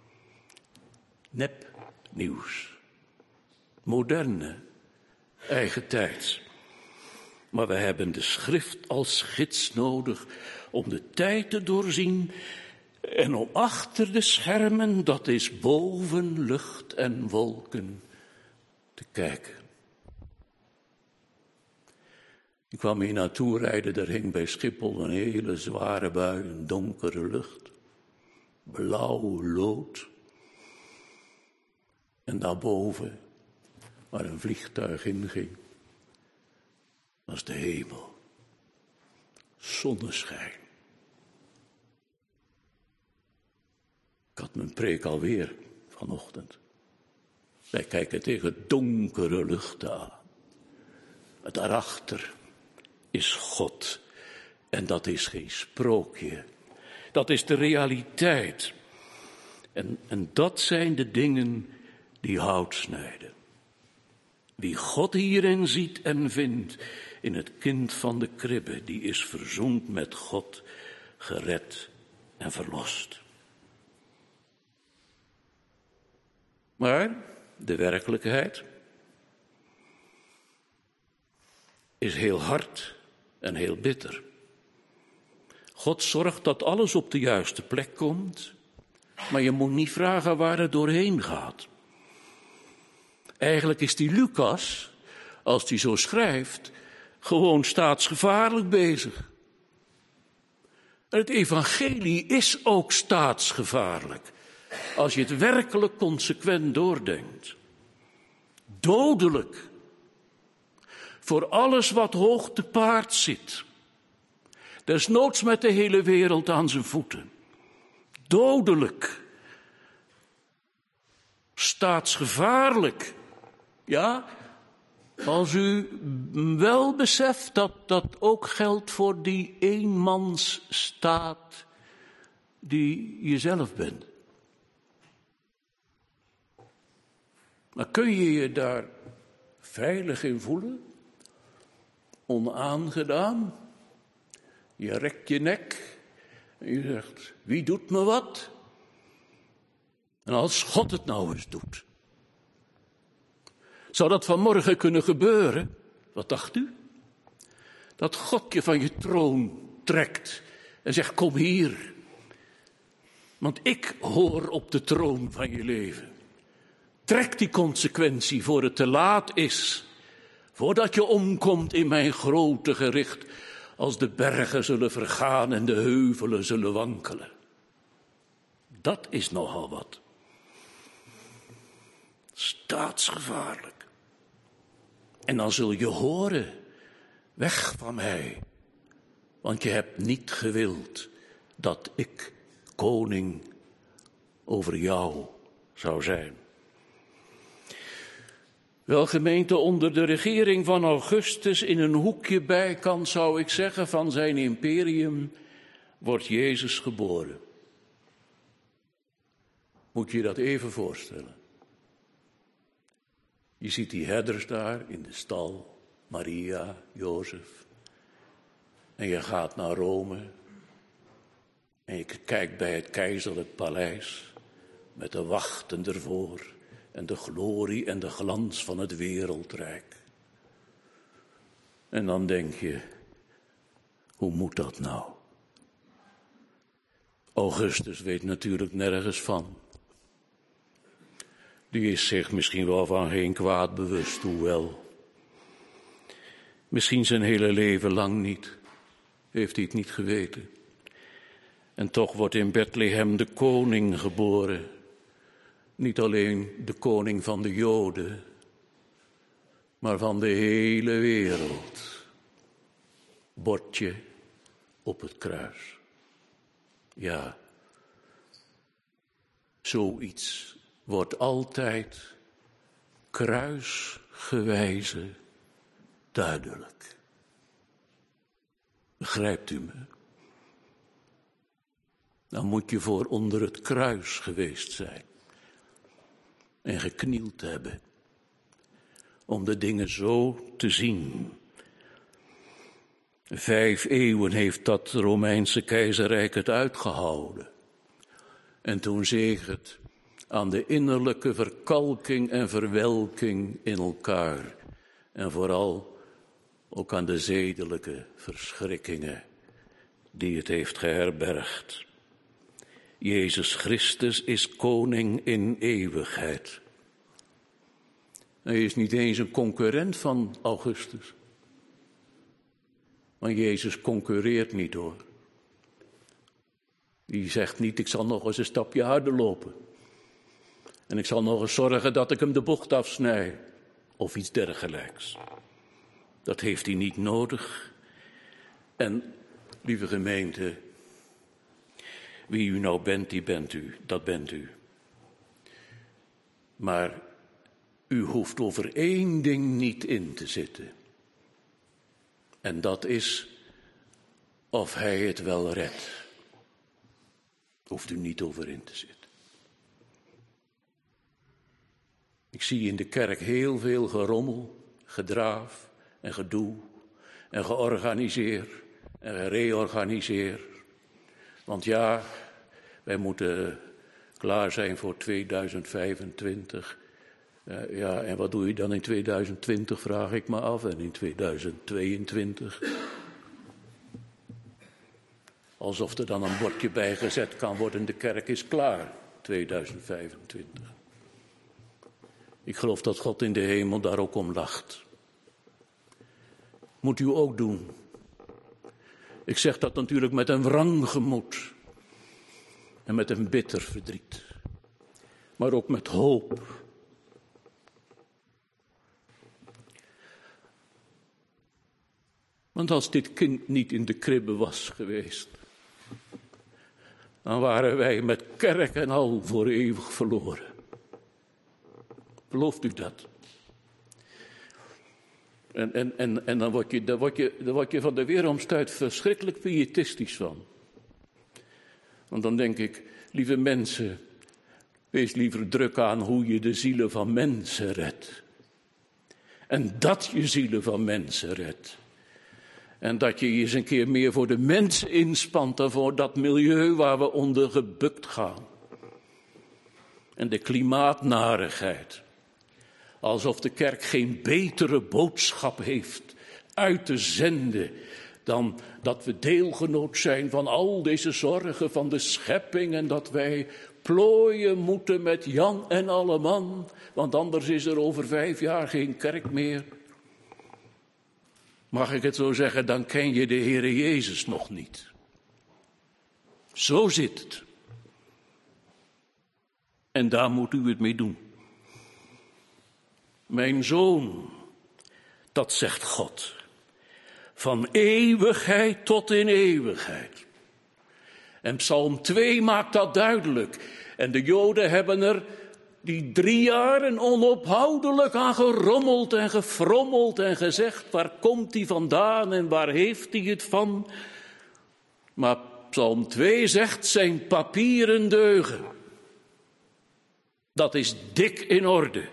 [SPEAKER 1] Nep nieuws. Moderne, eigentijds. Maar we hebben de schrift als gids nodig om de tijd te doorzien en om achter de schermen, dat is boven lucht en wolken, te kijken. Ik kwam hier naartoe rijden, er hing bij Schiphol een hele zware bui, een donkere lucht, blauw lood. En daarboven, waar een vliegtuig inging, was de hemel. Zonneschijn. Ik had mijn preek alweer vanochtend. Wij kijken tegen donkere lucht aan. Maar daarachter is God. En dat is geen sprookje. Dat is de realiteit. En dat zijn de dingen die hout snijden. Wie God hierin ziet en vindt, in het kind van de kribbe, die is verzoend met God, gered en verlost. Maar de werkelijkheid is heel hard en heel bitter. God zorgt dat alles op de juiste plek komt, maar je moet niet vragen waar het doorheen gaat. Eigenlijk is die Lucas, als hij zo schrijft, gewoon staatsgevaarlijk bezig. En het evangelie is ook staatsgevaarlijk, als je het werkelijk consequent doordenkt. Dodelijk. Voor alles wat hoog te paard zit. Desnoods met de hele wereld aan zijn voeten. Dodelijk. Staatsgevaarlijk. Ja, als u wel beseft dat dat ook geldt voor die eenmansstaat die jezelf bent. Maar kun je je daar veilig in voelen? Onaangedaan? Je rekt je nek en je zegt, wie doet me wat? En als God het nou eens doet. Zou dat vanmorgen kunnen gebeuren? Wat dacht u? Dat God je van je troon trekt en zegt, kom hier. Want ik hoor op de troon van je leven. Trek die consequentie voor het te laat is. Voordat je omkomt in mijn grote gericht. Als de bergen zullen vergaan en de heuvelen zullen wankelen. Dat is nogal wat. Staatsgevaarlijk. En dan zul je horen, weg van mij. Want je hebt niet gewild dat ik koning over jou zou zijn. Wel, gemeente, onder de regering van Augustus in een hoekje bijkant, zou ik zeggen, van zijn imperium, wordt Jezus geboren. Moet je je dat even voorstellen. Je ziet die herders daar in de stal, Maria, Jozef. En je gaat naar Rome. En je kijkt bij het keizerlijk paleis, met de wachten ervoor. En de glorie en de glans van het wereldrijk. En dan denk je, hoe moet dat nou? Augustus weet natuurlijk nergens van. Die is zich misschien wel van geen kwaad bewust, hoewel. Misschien zijn hele leven lang niet. Heeft hij het niet geweten. En toch wordt in Bethlehem de koning geboren. Niet alleen de koning van de Joden, maar van de hele wereld. Bordje op het kruis. Ja, zoiets wordt altijd kruisgewijze duidelijk. Begrijpt u me? Dan moet je voor onder het kruis geweest zijn. En geknield hebben. Om de dingen zo te zien. 5 eeuwen heeft dat Romeinse keizerrijk het uitgehouden. En toen zeeg het aan de innerlijke verkalking en verwelking in elkaar. En vooral ook aan de zedelijke verschrikkingen die het heeft geherbergd. Jezus Christus is koning in eeuwigheid. Hij is niet eens een concurrent van Augustus. Maar Jezus concurreert niet hoor. Die zegt niet, ik zal nog eens een stapje harder lopen. En ik zal nog eens zorgen dat ik hem de bocht afsnij. Of iets dergelijks. Dat heeft hij niet nodig. En, lieve gemeente, wie u nou bent, die bent u, dat bent u. Maar u hoeft over 1 ding niet in te zitten. En dat is of hij het wel redt. Hoeft u niet over in te zitten. Ik zie in de kerk heel veel gerommel, gedraaf en gedoe en georganiseerd en gereorganiseerd. Want ja, wij moeten klaar zijn voor 2025. Ja, en wat doe je dan in 2020, vraag ik me af. En in 2022. Alsof er dan een bordje bijgezet kan worden, de kerk is klaar, 2025. Ik geloof dat God in de hemel daar ook om lacht. Moet u ook doen. Ik zeg dat natuurlijk met een wrang gemoed. En met een bitter verdriet. Maar ook met hoop. Want als dit kind niet in de kribbe was geweest, dan waren wij met kerk en al voor eeuwig verloren. Gelooft u dat? En dan word je van de weeromstuit verschrikkelijk pietistisch van. Want dan denk ik, lieve mensen, wees liever druk aan hoe je de zielen van mensen redt. En dat je zielen van mensen redt. En dat je eens een keer meer voor de mensen inspant dan voor dat milieu waar we onder gebukt gaan. En de klimaatnarigheid. Alsof de kerk geen betere boodschap heeft uit te zenden dan dat we deelgenoot zijn van al deze zorgen van de schepping en dat wij plooien moeten met Jan en alleman, want anders is er over 5 jaar geen kerk meer. Mag ik het zo zeggen, dan ken je de Heere Jezus nog niet. Zo zit het. En daar moet u het mee doen. Mijn zoon, dat zegt God, van eeuwigheid tot in eeuwigheid. En Psalm 2 maakt dat duidelijk. En de Joden hebben er die 3 jaren onophoudelijk aan gerommeld en gefrommeld en gezegd, waar komt hij vandaan en waar heeft hij het van? Maar Psalm 2 zegt, zijn papieren deugen. Dat is dik in orde.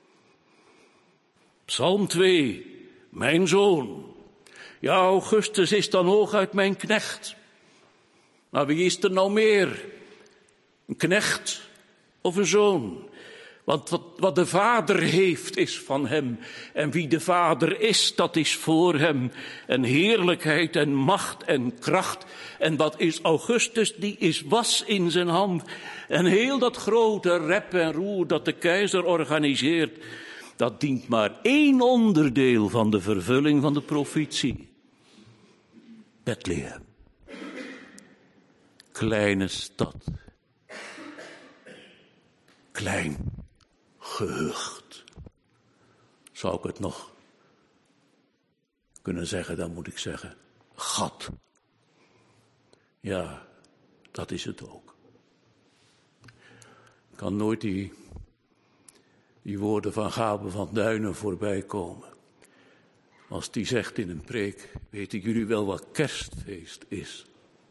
[SPEAKER 1] Psalm 2, mijn zoon. Ja, Augustus is dan hooguit mijn knecht. Maar wie is er nou meer? Een knecht of een zoon? Want wat de Vader heeft is van hem. En wie de Vader is, dat is voor hem. En heerlijkheid en macht en kracht. En wat is Augustus? Die is was in zijn hand. En heel dat grote rep en roer dat de keizer organiseert, dat dient maar 1 onderdeel van de vervulling van de profetie. Bethlehem. Kleine stad. Klein gehucht. Zou ik het nog kunnen zeggen, dan moet ik zeggen, gat. Ja, dat is het ook. Ik kan nooit die woorden van Gabe van Duinen voorbij komen. Als die zegt in een preek, weten jullie wel wat kerstfeest is?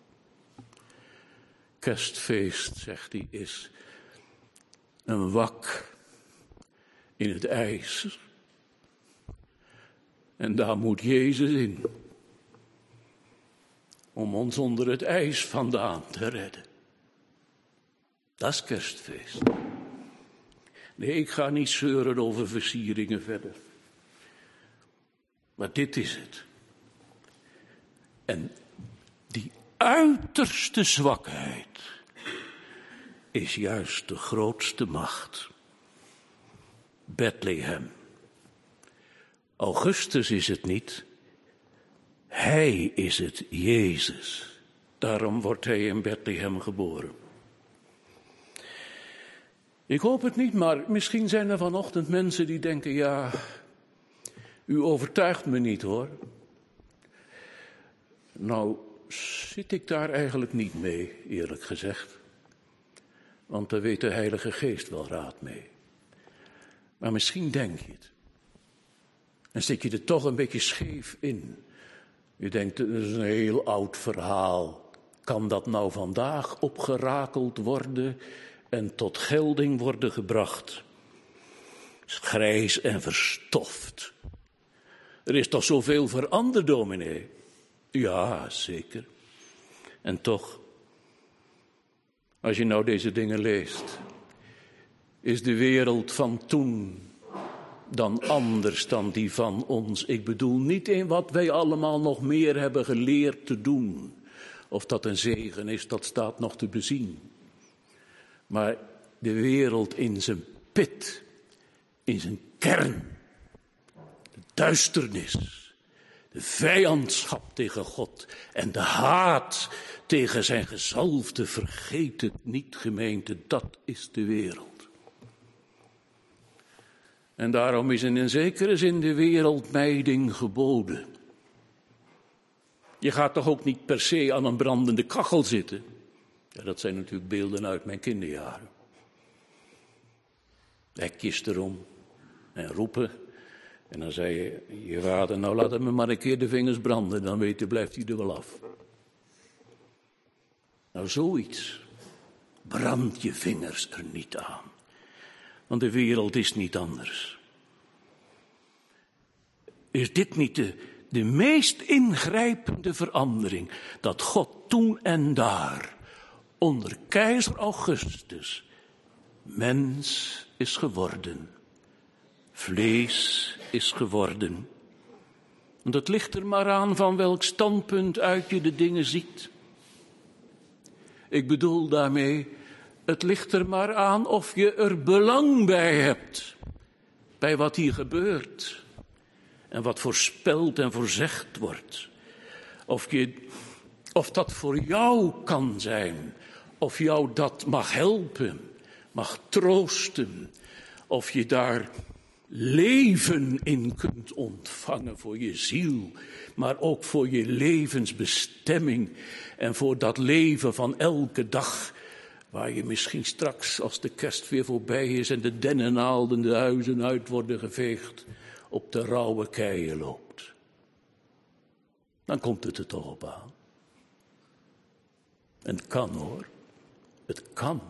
[SPEAKER 1] Kerstfeest, zegt hij, is een wak in het ijs. En daar moet Jezus in. Om ons onder het ijs vandaan te redden. Dat is kerstfeest. Nee, ik ga niet zeuren over versieringen verder. Maar dit is het. En die uiterste zwakheid is juist de grootste macht. Bethlehem. Augustus is het niet. Hij is het, Jezus. Daarom wordt hij in Bethlehem geboren. Ik hoop het niet, maar misschien zijn er vanochtend mensen die denken, ja, u overtuigt me niet hoor. Nou, zit ik daar eigenlijk niet mee, eerlijk gezegd. Want daar weet de Heilige Geest wel raad mee. Maar misschien denk je het. En zit je er toch een beetje scheef in. Je denkt, het is een heel oud verhaal. Kan dat nou vandaag opgerakeld worden en tot gelding worden gebracht? Het is grijs en verstoft. Er is toch zoveel veranderd, dominee? Ja, zeker. En toch, als je nou deze dingen leest, is de wereld van toen dan anders dan die van ons. Ik bedoel niet in wat wij allemaal nog meer hebben geleerd te doen. Of dat een zegen is, dat staat nog te bezien. Maar de wereld in zijn pit, in zijn kern, de duisternis, de vijandschap tegen God en de haat tegen zijn gezalfde, vergeet het niet, gemeente, dat is de wereld. En daarom is in een zekere zin de wereldmijding geboden. Je gaat toch ook niet per se aan een brandende kachel zitten? Ja, dat zijn natuurlijk beelden uit mijn kinderjaren. Hekjes erom en roepen. En dan zei je vader, nou laat hem maar een keer de vingers branden, dan weet je, blijft hij er wel af. Nou, zoiets. Brand je vingers er niet aan. Want de wereld is niet anders. Is dit niet de meest ingrijpende verandering? Dat God toen en daar, onder keizer Augustus, mens is geworden. Vlees is geworden. Want het ligt er maar aan van welk standpunt uit je de dingen ziet. Ik bedoel daarmee, het ligt er maar aan of je er belang bij hebt. Bij wat hier gebeurt. En wat voorspeld en voorzegd wordt. Of dat voor jou kan zijn. Of jou dat mag helpen. Mag troosten. Of je daar leven in kunt ontvangen voor je ziel. Maar ook voor je levensbestemming. En voor dat leven van elke dag. Waar je misschien straks, als de kerst weer voorbij is en de dennennaalden de huizen uit worden geveegd, op de rauwe keien loopt. Dan komt het er toch op aan. En het kan hoor. Het kan.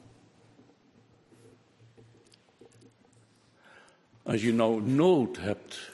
[SPEAKER 1] Als je nou nood hebt.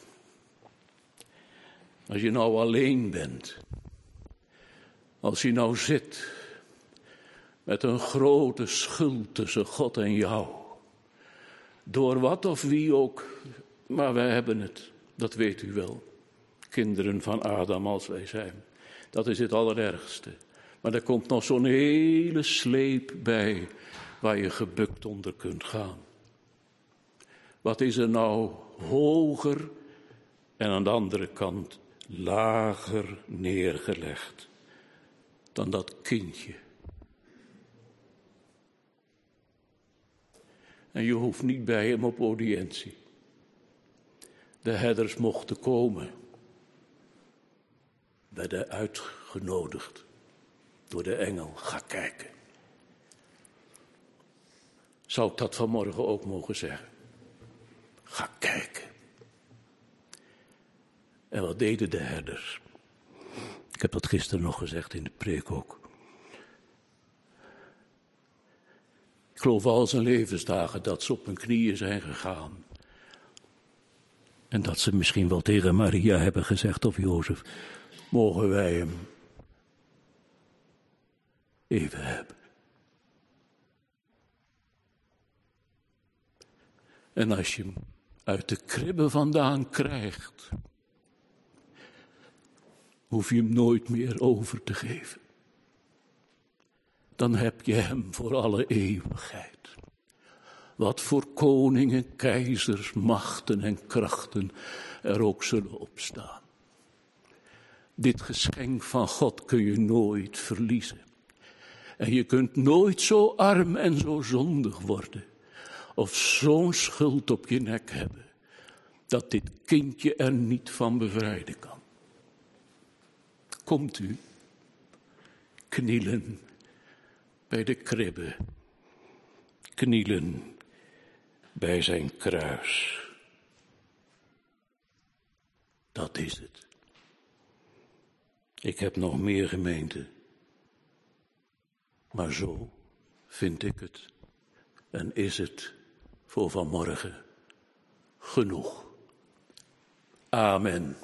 [SPEAKER 1] Als je nou alleen bent. Als je nou zit met een grote schuld tussen God en jou. Door wat of wie ook. Maar wij hebben het, dat weet u wel. Kinderen van Adam als wij zijn. Dat is het allerergste. Maar er komt nog zo'n hele sleep bij waar je gebukt onder kunt gaan. Wat is er nou hoger en aan de andere kant lager neergelegd dan dat kindje? En je hoeft niet bij hem op audiëntie. De herders mochten komen. Werden uitgenodigd door de engel. Ga kijken. Zou ik dat vanmorgen ook mogen zeggen? Ga kijken. En wat deden de herders? Ik heb dat gisteren nog gezegd in de preek ook. Ik geloof al zijn levensdagen dat ze op hun knieën zijn gegaan. En dat ze misschien wel tegen Maria hebben gezegd of Jozef, mogen wij hem even hebben. En als je hem uit de kribbe vandaan krijgt, hoef je hem nooit meer over te geven. Dan heb je hem voor alle eeuwigheid. Wat voor koningen, keizers, machten en krachten er ook zullen opstaan. Dit geschenk van God kun je nooit verliezen. En je kunt nooit zo arm en zo zondig worden. Of zo'n schuld op je nek hebben. Dat dit kindje er niet van bevrijden kan. Komt u knielen bij de kribbe. Knielen bij zijn kruis. Dat is het. Ik heb nog meer gemeenten. Maar zo vind ik het en is het voor vanmorgen genoeg. Amen.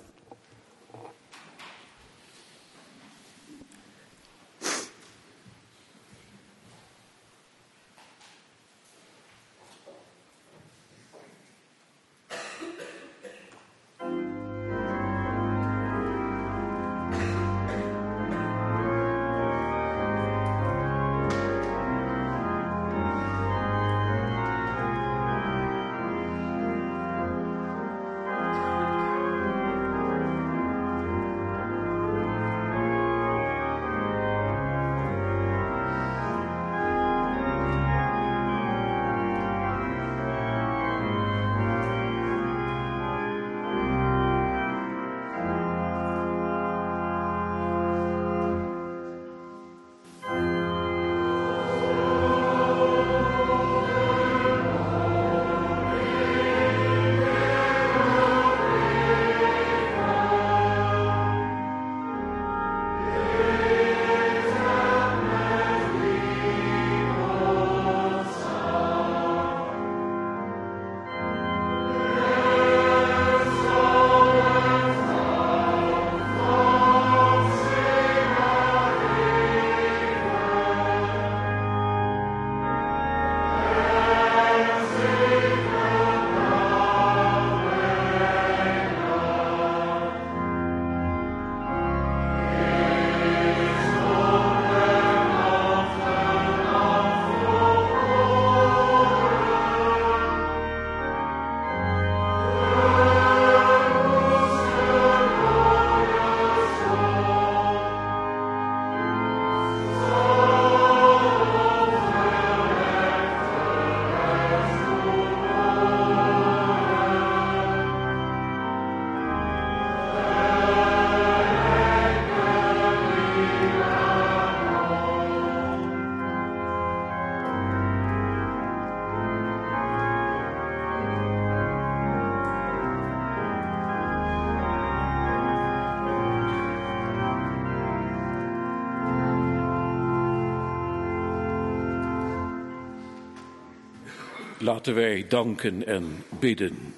[SPEAKER 1] Laten wij danken en bidden.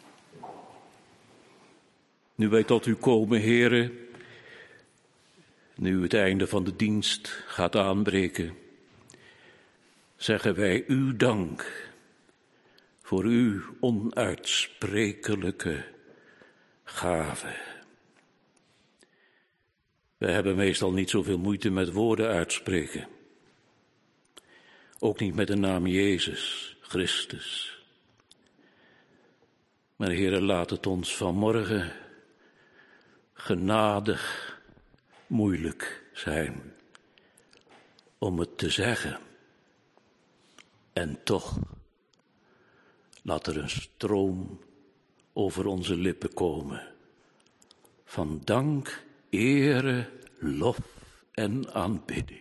[SPEAKER 1] Nu wij tot u komen, Heere, nu het einde van de dienst gaat aanbreken, zeggen wij u dank voor uw onuitsprekelijke gave. We hebben meestal niet zoveel moeite met woorden uitspreken. Ook niet met de naam Jezus Christus. Maar Heere, laat het ons vanmorgen genadig moeilijk zijn om het te zeggen. En toch, laat er een stroom over onze lippen komen van dank, ere, lof en aanbidding.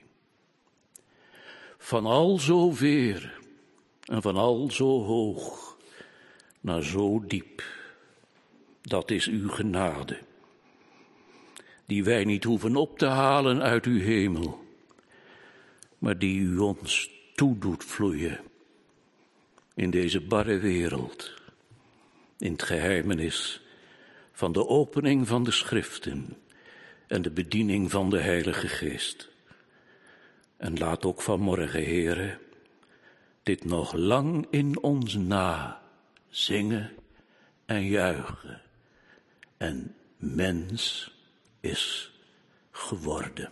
[SPEAKER 1] Van al zo ver en van al zo hoog naar zo diep, dat is uw genade, die wij niet hoeven op te halen uit uw hemel, maar die u ons toedoet vloeien in deze barre wereld, in het geheimenis van de opening van de schriften en de bediening van de Heilige Geest. En laat ook vanmorgen, Heere, dit nog lang in ons na zingen en juichen en mens is geworden.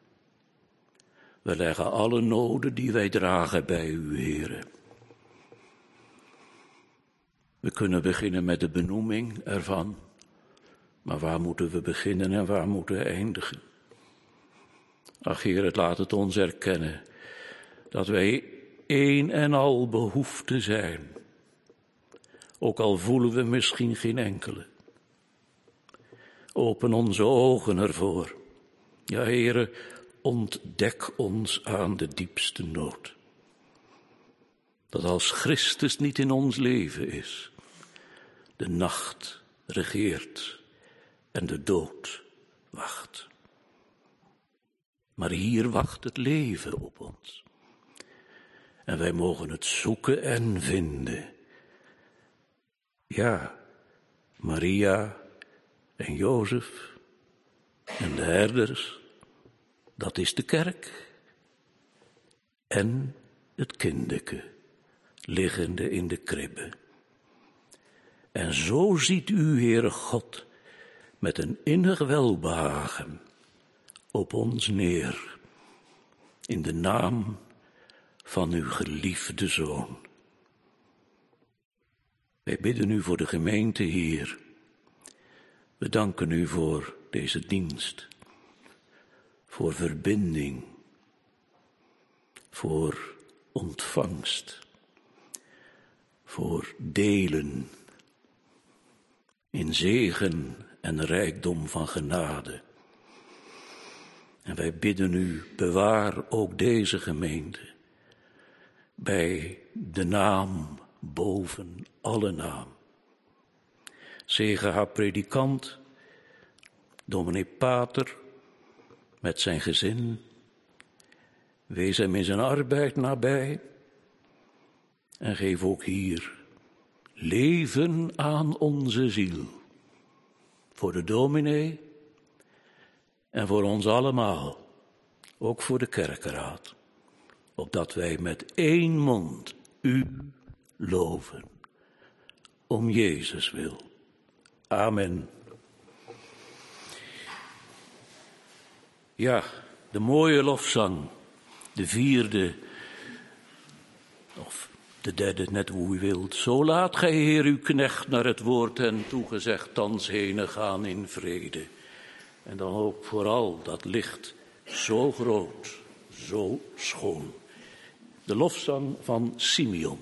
[SPEAKER 1] We leggen alle noden die wij dragen bij u, Heere. We kunnen beginnen met de benoeming ervan, maar waar moeten we beginnen en waar moeten we eindigen? Ach, Heer, laat het ons erkennen dat wij één en al behoefte zijn, ook al voelen we misschien geen enkele. Open onze ogen ervoor. Ja, Heere, ontdek ons aan de diepste nood. Dat als Christus niet in ons leven is, de nacht regeert en de dood wacht. Maar hier wacht het leven op ons. En wij mogen het zoeken en vinden. Ja, Maria en Jozef en de herders, dat is de kerk. En het kindeke, liggende in de kribbe. En zo ziet u, Heere God, met een innig welbehagen op ons neer, in de naam van uw geliefde Zoon. Wij bidden u voor de gemeente hier. We danken u voor deze dienst, voor verbinding, voor ontvangst, voor delen in zegen en rijkdom van genade. En wij bidden u, bewaar ook deze gemeente bij de naam boven alle naam. Zegen haar predikant, dominee Pater, met zijn gezin. Wees hem in zijn arbeid nabij. En geef ook hier leven aan onze ziel. Voor de dominee en voor ons allemaal, ook voor de kerkenraad. Opdat wij met één mond u loven. Om Jezus wil. Amen. Ja, de mooie lofzang, de vierde, of de derde, net hoe u wilt. Zo laat gij, Heer, uw knecht naar het woord en toegezegd thans henen gaan in vrede. En dan ook vooral dat licht zo groot, zo schoon. De lofzang van Simeon.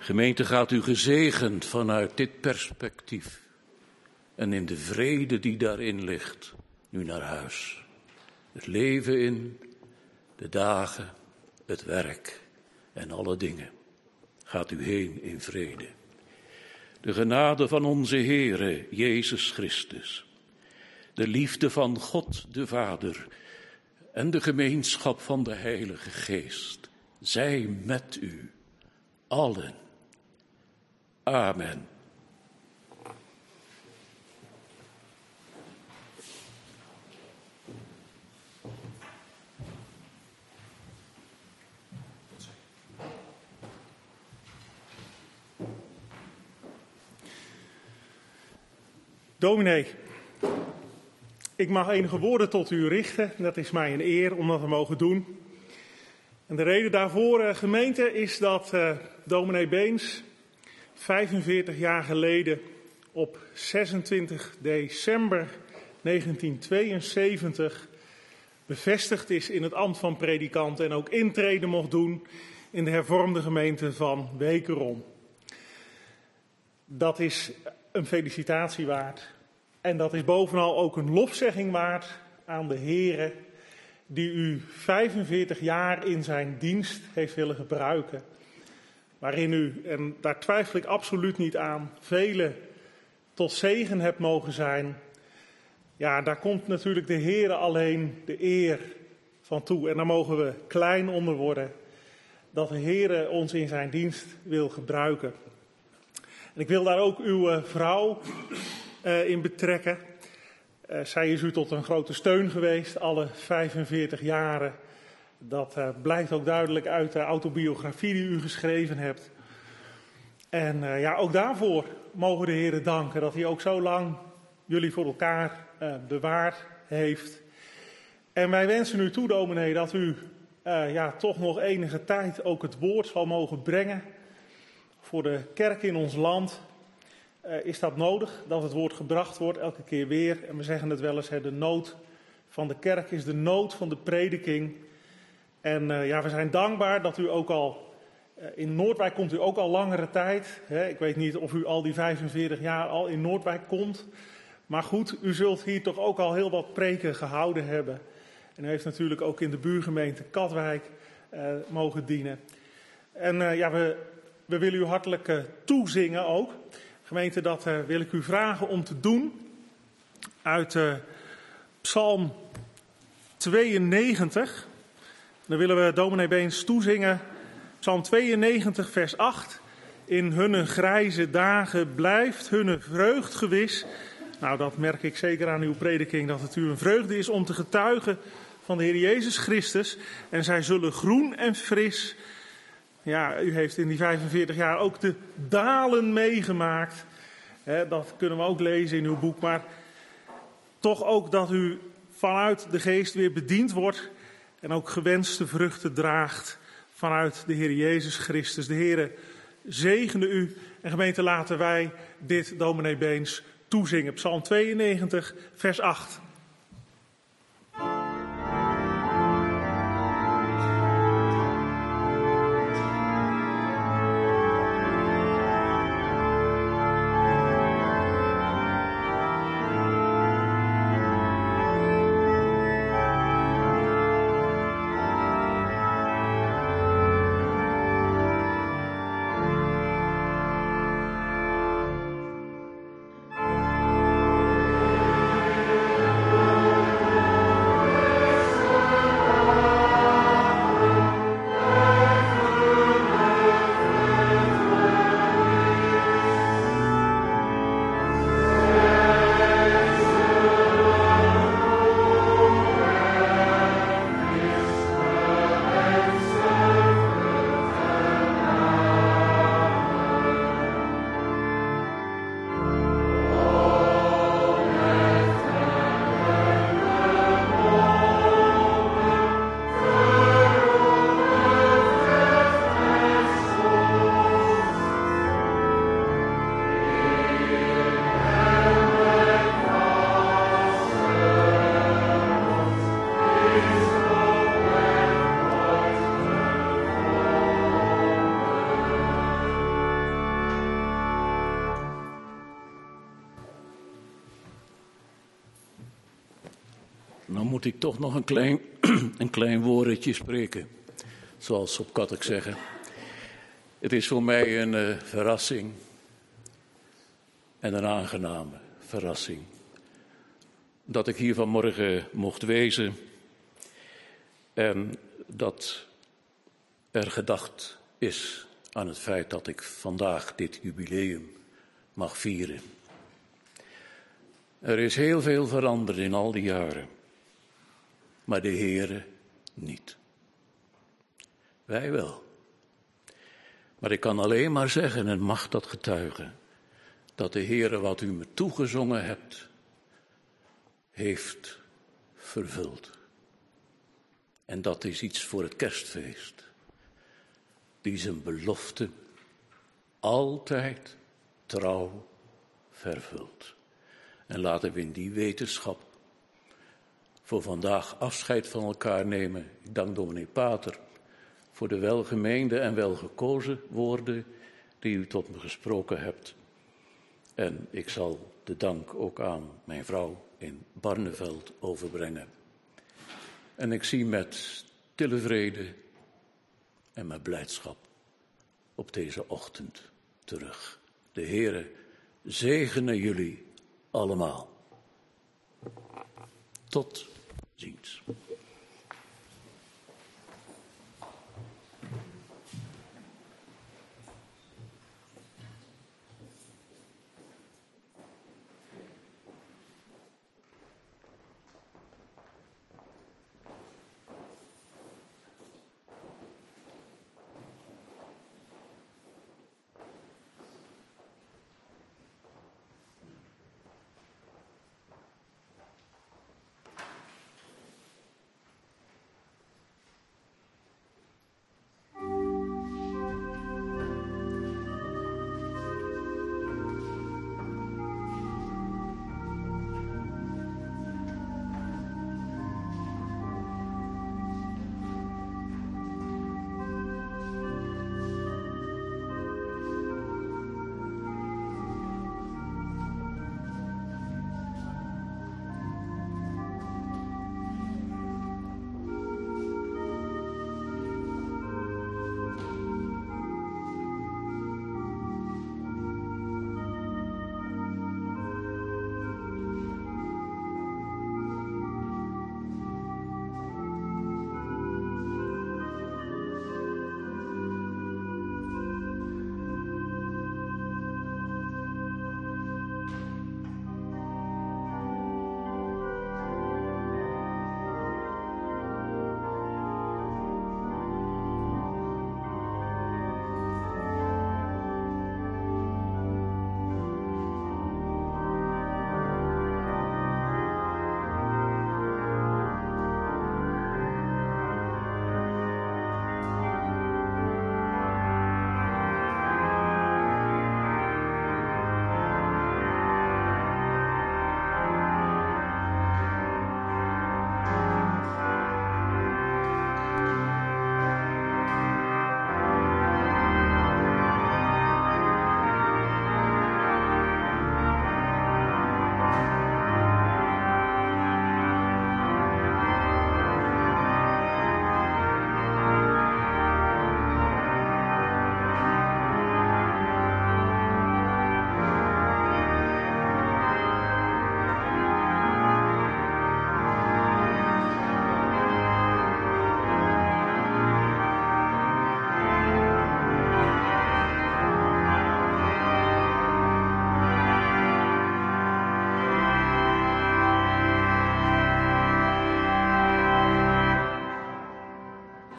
[SPEAKER 1] Gemeente, gaat u gezegend vanuit dit perspectief en in de vrede die daarin ligt, nu naar huis. Het leven in, de dagen, het werk en alle dingen. Gaat u heen in vrede. De genade van onze Heere Jezus Christus, de liefde van God de Vader en de gemeenschap van de Heilige Geest, zij met u allen. Amen.
[SPEAKER 2] Dominee, ik mag enige woorden tot u richten. Dat is mij een eer om dat te mogen doen. En de reden daarvoor, gemeente, is dat dominee Beens 45 jaar geleden op 26 december 1972 bevestigd is in het ambt van predikant en ook intrede mocht doen in de hervormde gemeente van Wekerom. Dat is een felicitatie waard. En dat is bovenal ook een lofzegging waard aan de Heere die u 45 jaar in zijn dienst heeft willen gebruiken. Waarin u, en daar twijfel ik absoluut niet aan, velen tot zegen hebt mogen zijn. Ja, daar komt natuurlijk de Heere alleen de eer van toe. En daar mogen we klein onder worden. Dat de Heere ons in zijn dienst wil gebruiken. En ik wil daar ook uw vrouw in betrekken. Zij is u tot een grote steun geweest, alle 45 jaren. Dat blijkt ook duidelijk uit de autobiografie die u geschreven hebt. En ja, ook daarvoor mogen de Heere danken dat hij ook zo lang jullie voor elkaar bewaard heeft. En wij wensen u toe, dominee, dat u toch nog enige tijd ook het woord zal mogen brengen. Voor de kerk in ons land is dat nodig, dat het woord gebracht wordt, elke keer weer. En we zeggen het wel eens, de nood van de kerk is de nood van de prediking. En we zijn dankbaar dat u ook al, in Noordwijk komt u ook al langere tijd. Ik weet niet of u al die 45 jaar al in Noordwijk komt. Maar goed, u zult hier toch ook al heel wat preken gehouden hebben. En u heeft natuurlijk ook in de buurgemeente Katwijk mogen dienen. En we willen u hartelijk toezingen ook. Gemeente, dat wil ik u vragen om te doen uit Psalm 92. Dan willen we dominee Beens toezingen. Psalm 92 vers 8. In hunne grijze dagen blijft hunne vreugd gewis. Nou, dat merk ik zeker aan uw prediking, dat het u een vreugde is om te getuigen van de Heer Jezus Christus. En zij zullen groen en fris. Ja, u heeft in die 45 jaar ook de dalen meegemaakt. Dat kunnen we ook lezen in uw boek. Maar toch ook dat u vanuit de geest weer bediend wordt. En ook gewenste vruchten draagt vanuit de Heer Jezus Christus. De Heer zegene u. En gemeente, laten wij dit dominee Beens toezingen. Psalm 92 vers 8.
[SPEAKER 1] Nou moet ik toch nog een klein woordje spreken, zoals ze op Kattek zeggen. Het is voor mij een verrassing en een aangename verrassing dat ik hier vanmorgen mocht wezen en dat er gedacht is aan het feit dat ik vandaag dit jubileum mag vieren. Er is heel veel veranderd in al die jaren, maar de Heere niet. Wij wel. Maar ik kan alleen maar zeggen, en mag dat getuigen, dat de Heere wat u me toegezongen hebt, heeft vervuld. En dat is iets voor het kerstfeest. Die zijn belofte altijd trouw vervult. En laten we in die wetenschap voor vandaag afscheid van elkaar nemen. Ik dank dominee Pater voor de welgemeende en welgekozen woorden die u tot me gesproken hebt. En ik zal de dank ook aan mijn vrouw in Barneveld overbrengen. En ik zie met stille vrede en met blijdschap op deze ochtend terug. De Heere zegene jullie allemaal. Tot ziens.